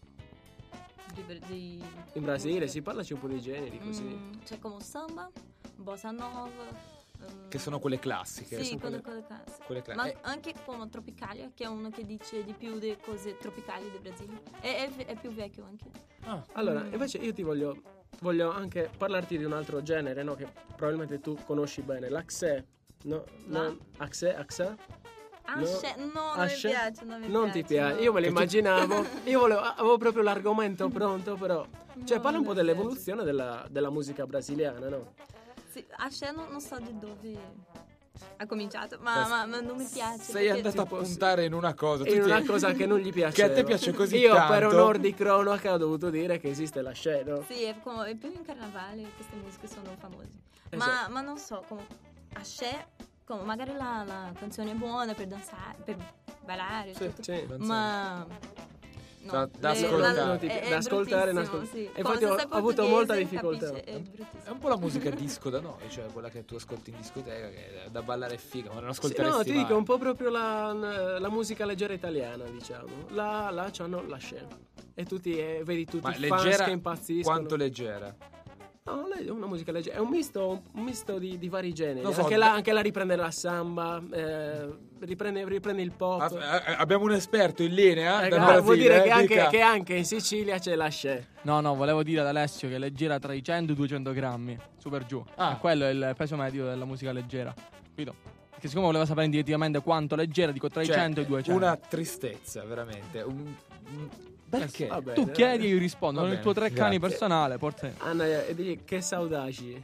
In Brasile, sì, parlaci un po' dei generi così. C'è come samba, bossa nova. Che sono quelle classiche. Sì, sono quelle classiche. quelle cla- Ma eh. anche come Tropicalia, che è uno che dice di più delle cose tropicali del Brasile. È più vecchio anche. Allora, invece io ti voglio anche parlarti di un altro genere, no? Che probabilmente tu conosci bene, l'Axé. No? Axa? Asce, no, non Asce? mi piace, non mi Non piace. ti piace, no. io me lo immaginavo. Io avevo proprio l'argomento pronto, però. Cioè, No, parla un po' non mi dell'evoluzione della musica brasiliana, no? Sì, Asce non so di dove ha cominciato, ma non mi piace. Sei perché- andato a puntare in una cosa. È tu ti- una cosa che non gli piace. Che a te piace così Io tanto. per onor di cronaca ho dovuto dire che esiste la scena. Sì, è più in carnevale queste musiche sono famose. Esatto. Ma non so, come Asce, come magari la canzone è buona per danzare, per ballare, Sì, tutto. sì. Ma no, Da ascoltare. Da ascoltare, bruttissimo, sì. E Come infatti se ho sei avuto portoghese, molta difficoltà. capisci? È È bruttissimo. un po' la musica disco da noi, cioè quella che tu ascolti in discoteca, che è da ballare è figa, ma non Sì, ascolteresti no, ti mai. dico, un po' proprio la musica leggera italiana, diciamo. Là c'hanno la scena. E tutti, vedi tutti Ma i fans leggera, che impazziscono. quanto leggera? No, è una musica leggera. È un misto di vari generi. Lo so, anche là riprende la samba, riprende il pop. Abbiamo un esperto in linea dal Brasile, vuol dire che dica. che anche in Sicilia c'è la scena. No, volevo dire ad Alessio che è leggera tra i 100 e i 200 grammi, su per giù. Ah. E quello è il peso medio della musica leggera. Capito? Perché siccome voleva sapere indicativamente quanto leggera, dico tra i Cioè, 100 e i 200. una tristezza, veramente. Perché? Va bene. Tu chiedi e io rispondo. Va Con il bene, tuo treccani grazie. personale, porta. Anna, e digli che saudagi.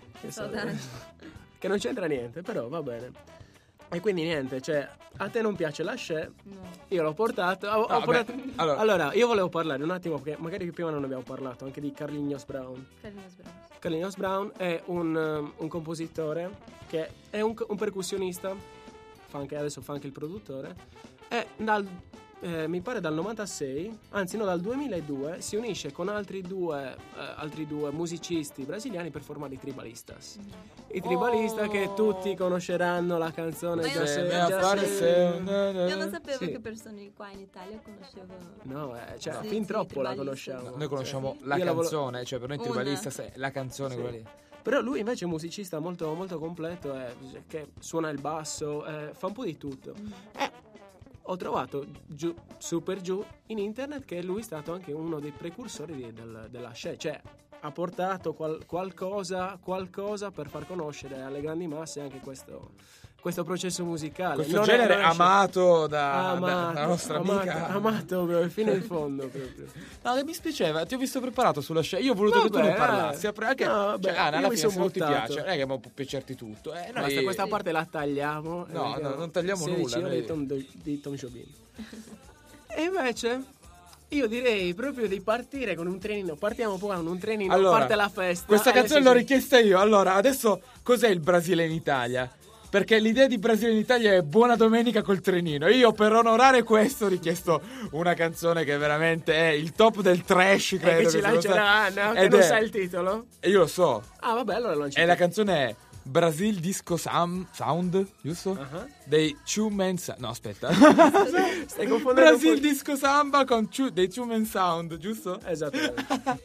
Che non c'entra niente, però va bene. E quindi niente, cioè, a te non piace la Shea, No. io l'ho portato. Ho vabbè, portato- allora- allora, io volevo parlare un attimo, perché magari prima non abbiamo parlato, anche di Carlinhos Brown. Carlinhos Brown. Carlinhos Brown è un compositore che è un percussionista, adesso fa anche il produttore, e mi pare dal 96, anzi no, dal 2002 si unisce con altri due musicisti brasiliani per formare i Tribalistas. I Tribalistas che tutti conosceranno la canzone Ma io già non se- sapevo già che se- Io non sapevo Sì. che persone qua in Italia conoscevano. No, cioè, Sì, fin sì, troppo la Tribalista. conosciamo. Noi conosciamo Cioè, la io lavoro- canzone, cioè per noi Una. Tribalista la canzone, Sì. quella lì. Però lui invece è un musicista molto, molto completo, che suona il basso, fa un po' di tutto. Ho trovato super giù in internet che lui è stato anche uno dei precursori della Shea, cioè ha portato qualcosa per far conoscere alle grandi masse anche questo questo processo musicale. Questo Non genere riesce- amato dalla nostra amica. Amato proprio, fino in fondo proprio. No, che mi spiaceva, ti ho visto preparato sulla scena. Io ho voluto che tu Vabbè, ne parlassi. Anche, no, vabbè, cioè, Anna, io alla mi fine son se non ti buttato. piace, non è che può piacerti tutto. Basta, questa parte la tagliamo. e No, vediamo no, non tagliamo 16 nulla, ore noi- di Tom Jobim. E invece io direi proprio di partire con un trenino. Partiamo poi con un trenino, Allora, parte la festa. Questa alle canzone l'ho 16. richiesta io. Allora, adesso cos'è il Brasile in Italia? Perché l'idea di Brasile in Italia è Buona Domenica col trenino. Io per onorare questo ho richiesto una canzone che veramente è il top del trash, E credo. che che ci sia lancerà Anna, che Ed non è- sa il titolo. E io lo so. Ah, vabbè, allora lanciamo. E la canzone è Brasil Disco Sound, giusto? Dei Two Men No, aspetta. Stai confondendo Brasil un po'. Disco Samba con dei Two Men Sound, giusto? Esattamente.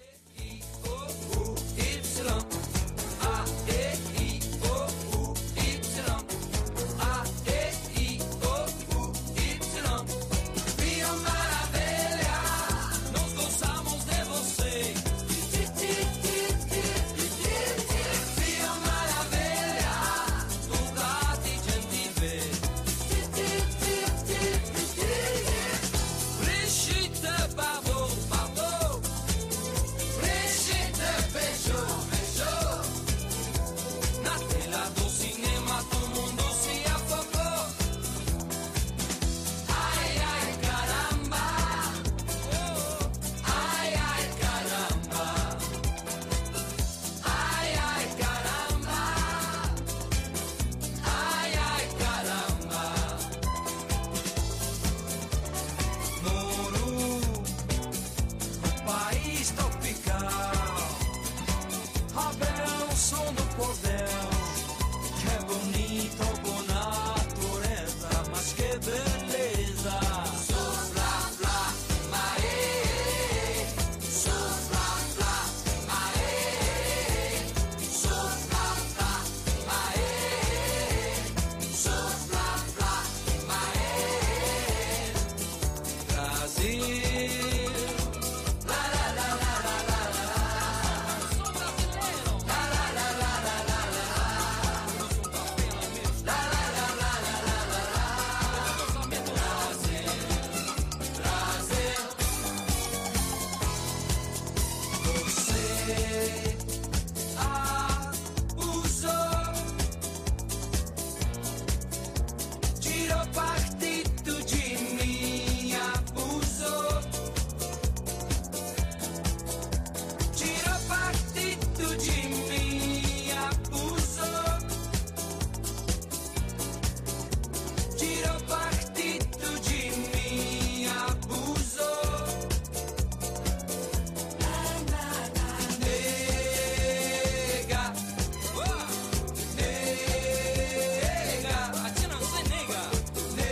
País tropical, Rabel, som do cordel, que é bonito com natureza, mas que beleza. Sopra, flá, mae, sopra, flá, mae, sopra, flá, mae, sopra, flá, mae. Brasil. Tirou partido de mim, abusou. Tirou partido de mim, abusou. Tirou partido de mim, abusou. Nega, nega, a ti não sei nega.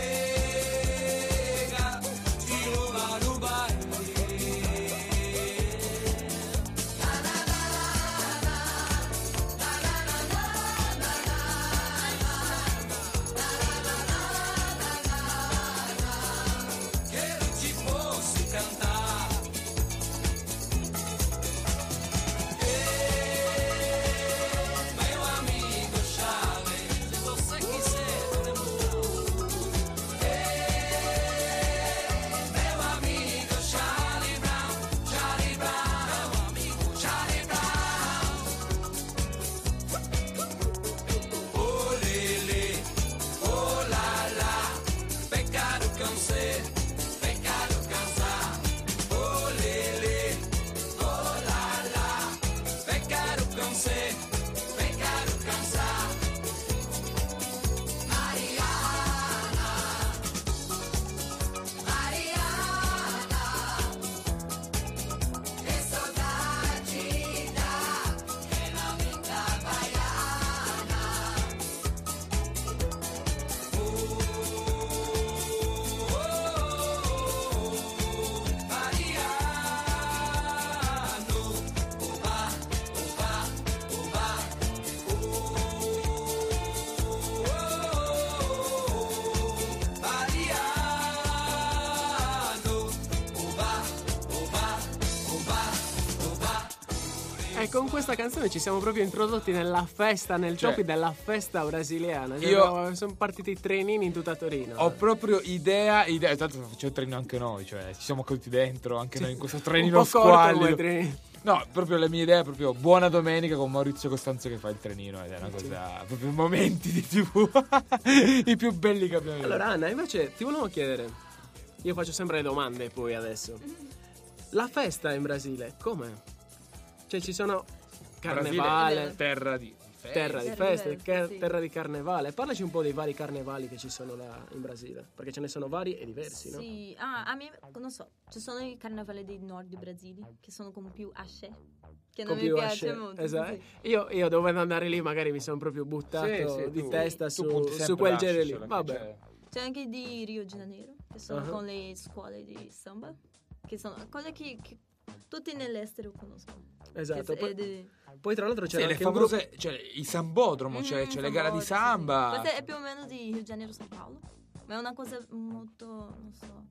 E con questa canzone ci siamo proprio introdotti nella festa, nel Cioè, topic della festa brasiliana. Sono partiti i trenini in tutta Torino. Ho proprio idea, tanto facciamo il trenino anche noi, cioè ci siamo caduti dentro anche noi in questo trenino un po' corto come squallido. trenino. No, proprio la mia idea è proprio buona domenica con Maurizio Costanzo che fa il trenino ed è una cosa, proprio momenti di TV i più belli che abbiamo visto. Allora Anna, invece ti volevo chiedere, io faccio sempre le domande poi adesso. La festa in Brasile, com'è? Cioè ci sono carnevale, Brasile, terra di feste, sì. terra di carnevale. Parlaci un po' dei vari carnevali che ci sono là in Brasile, perché ce ne sono vari e diversi, no? Sì, a me, non so, ci sono i carnevali del nord di Brasile, che sono con più asce, che non Con mi più piace asce, molto. esatto. Sì. Io dovendo andare lì magari mi sono proprio buttato Sì, di tu- testa tu punti su sempre quel l'ascia, genere lì. cioè, Vabbè. cioè, C'è anche di Rio de Janeiro, che sono Uh-huh. con le scuole di samba, che sono cose che tutti nell'estero conoscono. Esatto. Che Poi tra l'altro sì, c'era le anche un gruppo. famose, cioè il Sambodromo, c'è le gare di samba. Sì. Questa è più o meno di Rio de Janeiro, São Paulo, ma è una cosa molto, non so,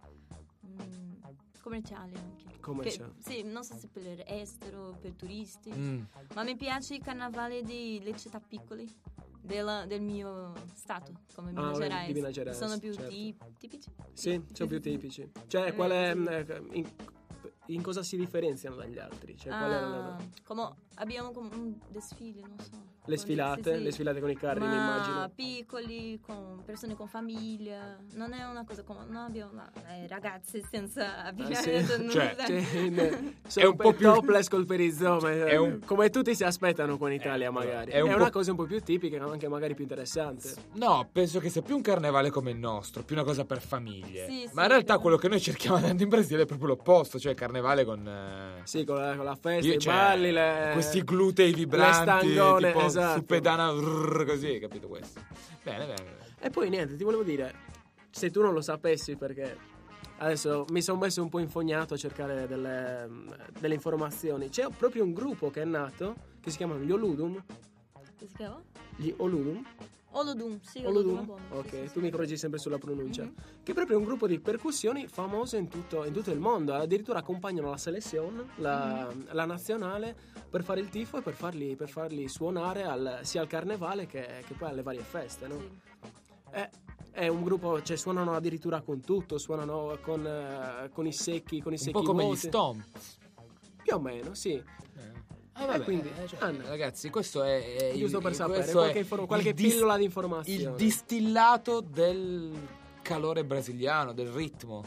commerciale anche. Commerciale. Sì, non so se per estero, per turisti, Mm. ma mi piace il carnevale delle città piccole del mio stato, come Minas di Gerais. Minas Gerais, Sono più certo. tipici. Sì, sono più tipici. Cioè, qual è, in cosa si differenziano dagli altri? Cioè, qual è Abbiamo come un desfile, non so. le sfilate? Sì. Le sfilate con i carri, mi Ma immagino. piccoli, con persone con famiglia. Non è una cosa come. Non abbiamo ragazzi senza abbigliamento, nulla. Sono È un po' più topless col perizoma. È un- come tutti si aspettano qua in Italia, magari. è È, un una po'- cosa un po' più tipica, anche magari più interessante. No, penso che sia più un carnevale come il nostro, più una cosa per famiglie. Sì, Ma sì, in realtà sì. quello che noi cerchiamo andando in Brasile è proprio l'opposto, cioè carnevale con Sì, con la festa, io- i cioè, balli, questi glutei vibranti, le stangone, tipo esatto. su pedana così, capito questo? Bene. E poi niente, ti volevo dire, se tu non lo sapessi, perché adesso mi sono messo un po' infognato a cercare delle informazioni. C'è proprio un gruppo che è nato, che si chiamano gli Oludum. Che si chiama? Gli Oludum. Olodum, sì, Oludum? Olodum è buono. Ok, Sì, sì, tu mi correggi sempre sulla pronuncia. Mhm. Che è proprio un gruppo di percussioni famoso in tutto il mondo. Addirittura accompagnano la selezione, la nazionale, per fare il tifo e per farli suonare sia al carnevale che poi alle varie feste, no? Sì. È un gruppo, cioè suonano addirittura con tutto, suonano con i secchi, Un po' come gli moti. Stomps. Più o meno, sì. Vabbè, quindi, cioè, Anna, ragazzi, questo è giusto per sapere, questo è qualche il pillola di informazione. il distillato del calore brasiliano, del ritmo,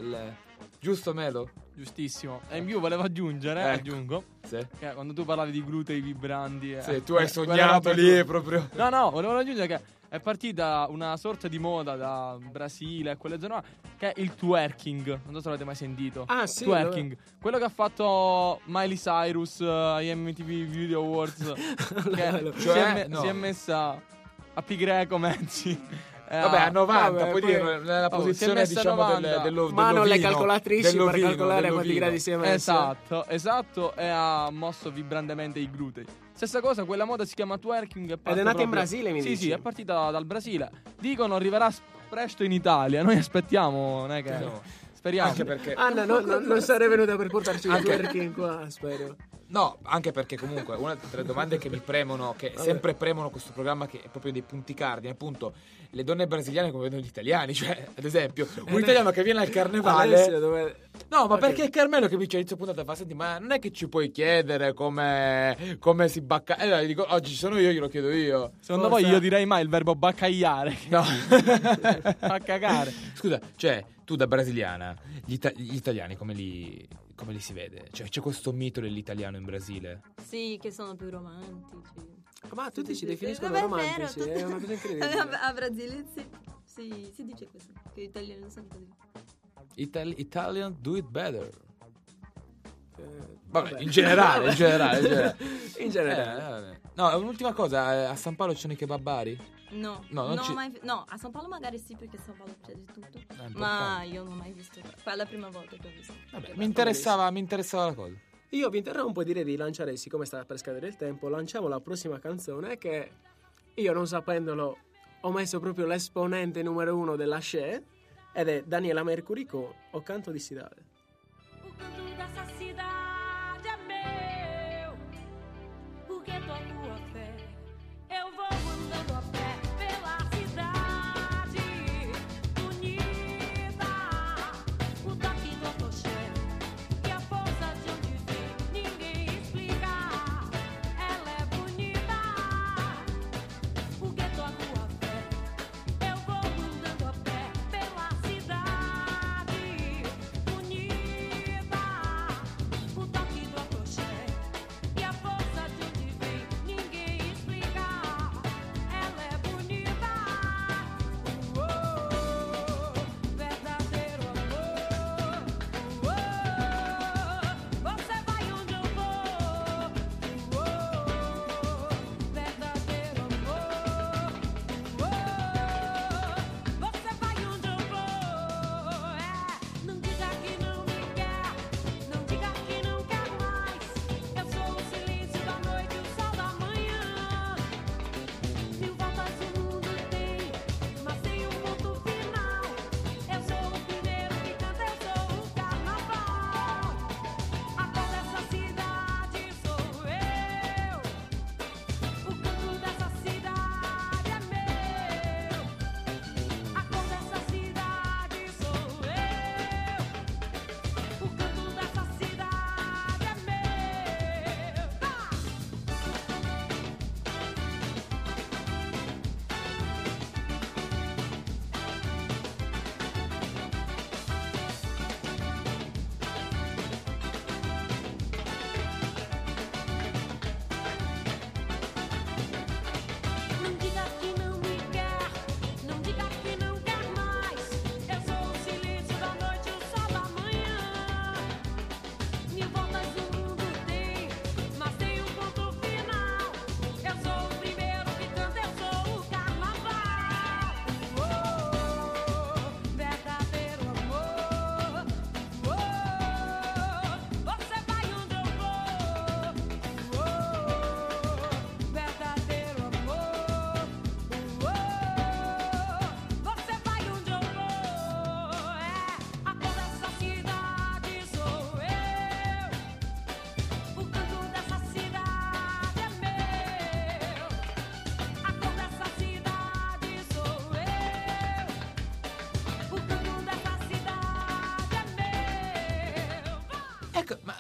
giusto Melo? Giustissimo. E in più volevo aggiungere, Ecco. aggiungo, Sì. che quando tu parlavi di glutei vibranti... Sì, tu hai quella sognato roba lì tu- proprio. No, volevo aggiungere che è partita una sorta di moda da Brasile e quelle zone là, che è il twerking. Non so se l'avete mai sentito. Ah, sì, Twerking. Quello che ha fatto Miley Cyrus agli MTV Video Awards. che Cioè, no. si è messa a pi greco mezzi. Vabbè, a 90, vabbè, puoi poi- dire nella si è posizione messa a diciamo 90. Mano alle dell'ovino, calcolatrici per dell'ovino, calcolare quanti dell'ovino. gradi si è messo. Esatto, e ha mosso vibrantemente i glutei. Stessa cosa, quella moda si chiama twerking. Ed è nata in Brasile, mi dici? Sì, è partita dal Brasile. Dicono arriverà presto in Italia. Noi aspettiamo, non è che... No. Speriamo. Anche perché Anna non sarei venuta per portarci il Anche- twerking qua, spero. No, anche perché comunque una delle domande che mi premono, che sempre premono questo programma, che è proprio dei punti cardine, appunto, le donne brasiliane come vedono gli italiani, cioè, ad esempio, un italiano che viene al carnevale. Alessia, dove... No, ma Ok. perché Carmelo che mi dice all'inizio puntata fa, senti, ma non è che ci puoi chiedere come si bacca. Allora gli dico, oggi ci sono io, glielo chiedo io. Secondo Forse- voi io direi mai il verbo baccagliare? No. Fa cagare. Scusa, cioè, tu da brasiliana, gli italiani come li si vede? Cioè, c'è questo mito dell'italiano in Brasile? Sì, che sono più romantici. Ma tutti ci Sì, definiscono vabbè, è romantici, vero, è una cosa incredibile. A Brasile sì, si dice questo, che gli italiani sono così. Italian do it better. Vabbè. Vabbè, in generale. In generale. Vabbè. No, un'ultima cosa, a San Paolo ci sono i kebabari? No, No, non ci- no, a San Paolo magari sì, perché a San Paolo c'è di tutto. importante. Ma io non ho mai visto. Qua è la prima volta che ho visto. Vabbè, mi interessava la cosa. Io vi interrompo e direi di lanciare, siccome sta per scadere il tempo, lanciamo la prossima canzone che io non sapendolo ho messo proprio l'esponente numero 1 della Shea ed è Daniela Mercury con O Canto di Cidade. O canto dessa cidade é meu.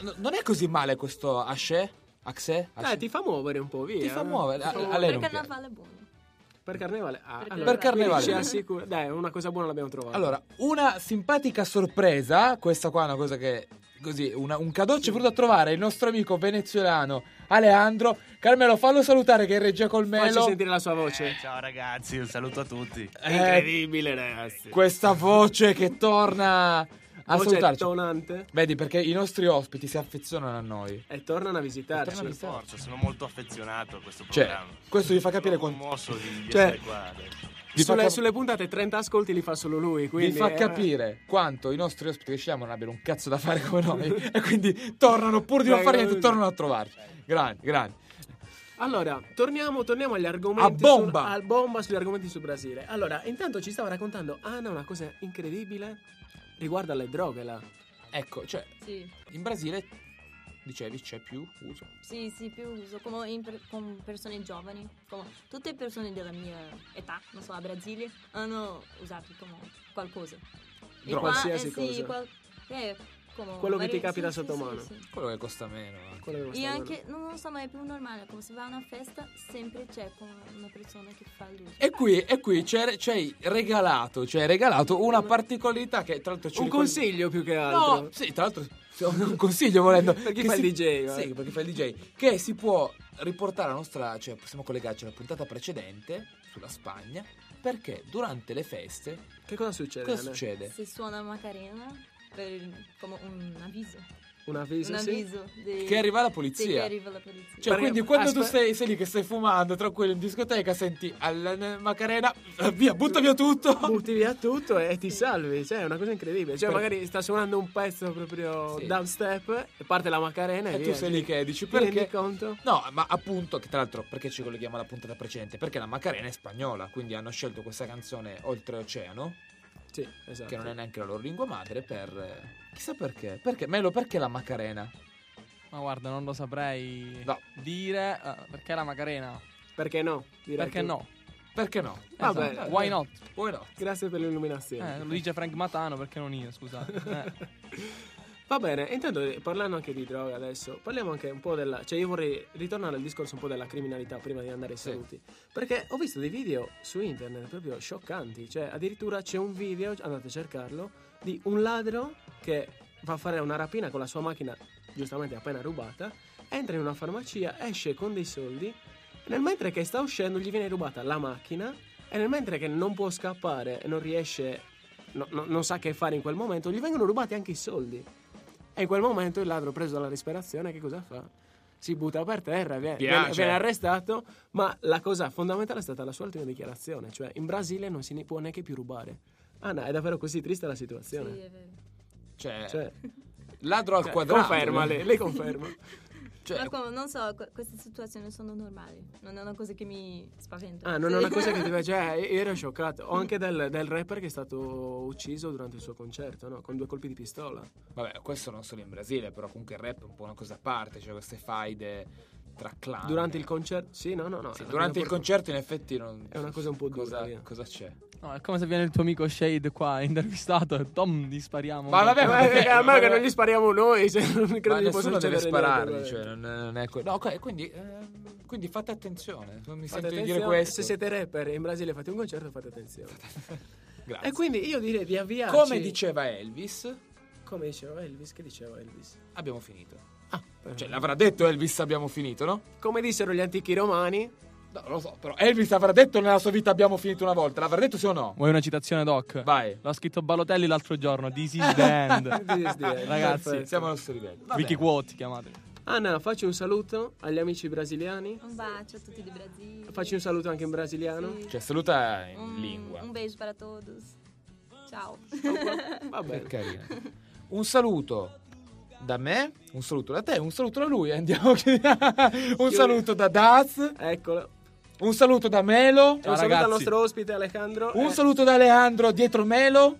non è così male questo Axé? Ti fa muovere un po', via. Ti fa muovere. A lei Per non piace. carnevale è buono. Per carnevale? Per carnevale. Ci assicuro. Dai, una cosa buona l'abbiamo trovata. Allora, una simpatica sorpresa, questa qua è una cosa che così, un cadeau ci è venuto a trovare il nostro amico venezuelano Alejandro. Carmelo, fallo salutare che è in regia col Facci Melo. sentire la sua voce. Ciao ragazzi, un saluto a tutti. Incredibile, ragazzi. Questa voce che torna a Voce salutarci. tonante. Vedi, perché i nostri ospiti si affezionano a noi. E tornano a visitarci. Per forza, sono molto affezionato a questo Cioè, programma. questo vi fa capire Sono quanto... commosso di Cioè, essere qua adesso. Sulle puntate 30 ascolti li fa solo lui. Quindi, Vi fa capire quanto i nostri ospiti che scegliamo non abbiano un cazzo da fare come noi. E quindi tornano, pur di non fare niente, tornano a trovarci. Grandi. Allora, torniamo agli argomenti. Al bomba sugli argomenti sul Brasile. Allora, intanto ci stava raccontando Anna una cosa incredibile riguardo alle droghe là. Ecco, cioè, Sì. in Brasile, dicevi, c'è più uso. Sì, più uso, come con persone giovani, come tutte le persone della mia età, non so, a Brasile, hanno usato come qualcosa. E Droga. qua, Qualsiasi sì, cosa. come Quello che vari- ti capita sì, sotto sì, mano. sì. Quello che costa meno. Quello che costa E meno. anche, non so, ma è più normale, come se va a una festa, sempre c'è come una persona che fa l'uso. E qui ci hai regalato una particolarità che tra l'altro ci Un consiglio più che altro. No, sì, tra l'altro un consiglio volendo. Per chi che fa il si- DJ, Sì, per chi fa il DJ. Che si può riportare la nostra, cioè possiamo collegarci alla puntata precedente sulla Spagna, perché durante le feste Che cosa succede? cosa Anna? succede? Se suona Macarena, come un avviso. Un avviso, Un sì? avviso Che arriva la Sì, polizia. che arriva la polizia. Cioè, Perché- quindi quando tu aspe- sei lì che stai fumando tranquillo in discoteca, senti alla Macarena, via, butta via tutto. Butti via tutto e ti salvi, cioè è una cosa incredibile. Cioè, Per- magari sta suonando un pezzo proprio Sì. dubstep e parte la Macarena e E via. tu sei lì che dici Ti rendi perché? conto? No, ma appunto, che tra l'altro, perché ci colleghiamo alla puntata precedente? Perché la Macarena è spagnola, quindi hanno scelto questa canzone oltreoceano, Sì, esatto. che non è neanche la loro lingua madre, per... chissà perché. Perché? Melo, perché la Macarena? Ma guarda, non lo saprei No. dire. Perché la Macarena? Perché no? Direi Perché tu. no? Perché no? Vabbè. Esatto. Why not? Poi no. Grazie per l'illuminazione. Lo dice Frank Matano, perché non io, scusate. Va bene, intanto parlando anche di droga adesso, parliamo anche un po' della... Cioè io vorrei ritornare al discorso un po' della criminalità prima di andare ai Sì. saluti. Perché ho visto dei video su internet proprio scioccanti. Cioè addirittura c'è un video, andate a cercarlo, di un ladro che va a fare una rapina con la sua macchina, giustamente appena rubata, entra in una farmacia, esce con dei soldi, e nel mentre che sta uscendo gli viene rubata la macchina, e nel mentre che non può scappare e non riesce, non sa che fare in quel momento, gli vengono rubati anche i soldi. E in quel momento il ladro, preso dalla disperazione, che cosa fa? Si butta per terra, viene arrestato, ma la cosa fondamentale è stata la sua ultima dichiarazione, cioè in Brasile non si ne può neanche più rubare. Anna, è davvero così triste la situazione? Sì, è vero. Cioè, ladro al quadrato. Conferma, lei conferma. Cioè, Ma come, non so, queste situazioni sono normali, non è una cosa che mi spaventa. Ah, non è una cosa che ti fa... Cioè, io ero scioccato. O anche del rapper che è stato ucciso durante il suo concerto, no? Con 2 colpi di pistola. vabbè, questo non solo in Brasile, però comunque il rap è un po' una cosa a parte, cioè queste faide tra clan. Durante il concerto... Sì, no. Sì, durante il concerto in effetti non... È una cosa un po' dura, via. cosa c'è? No, è come se viene il tuo amico Shade qua intervistato e Tom gli spariamo. Ma vabbè, ma perché- a me che non gli spariamo noi, se non credo Ma gli possa nessuno deve succedere spararli, niente, cioè non è no, ok, quindi fate attenzione. Non mi Fate sento di dire attenzione, questo. se siete rapper e in Brasile fate un concerto, fate attenzione. Grazie. E quindi io direi di avviarci. Come diceva Elvis, Come diceva Elvis? Che diceva Elvis? abbiamo finito. Ah, Cioè, l'avrà detto Elvis abbiamo finito, no? come dissero gli antichi romani. No, lo so, però Elvis avrà detto nella sua vita abbiamo finito una volta. L'avrà detto sì o no? Vuoi una citazione, Doc? Vai. L'ha scritto Balotelli l'altro giorno. This is the end. This is the end. Ragazzi, Perfetto. Siamo allo stesso livello. Va Vicky bene. Quote chiamate. Anna, facci un saluto agli amici brasiliani. Un bacio a tutti di Brasile. Facci un saluto anche in brasiliano. Sì. Cioè, saluta in lingua. Un beijo para todos. Ciao. Va bene. Che carina. Un saluto da me, un saluto da te, un saluto da lui. Andiamo. Un saluto da Daz. Eccolo. Un saluto da Melo. E un saluto al nostro ospite Alejandro. Un saluto da Alejandro dietro Melo.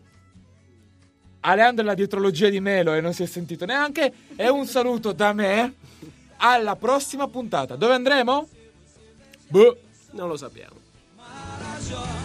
Alejandro è la dietrologia di Melo e non si è sentito neanche. E un saluto da me. Alla prossima puntata. Dove andremo? Boh. Non lo sappiamo.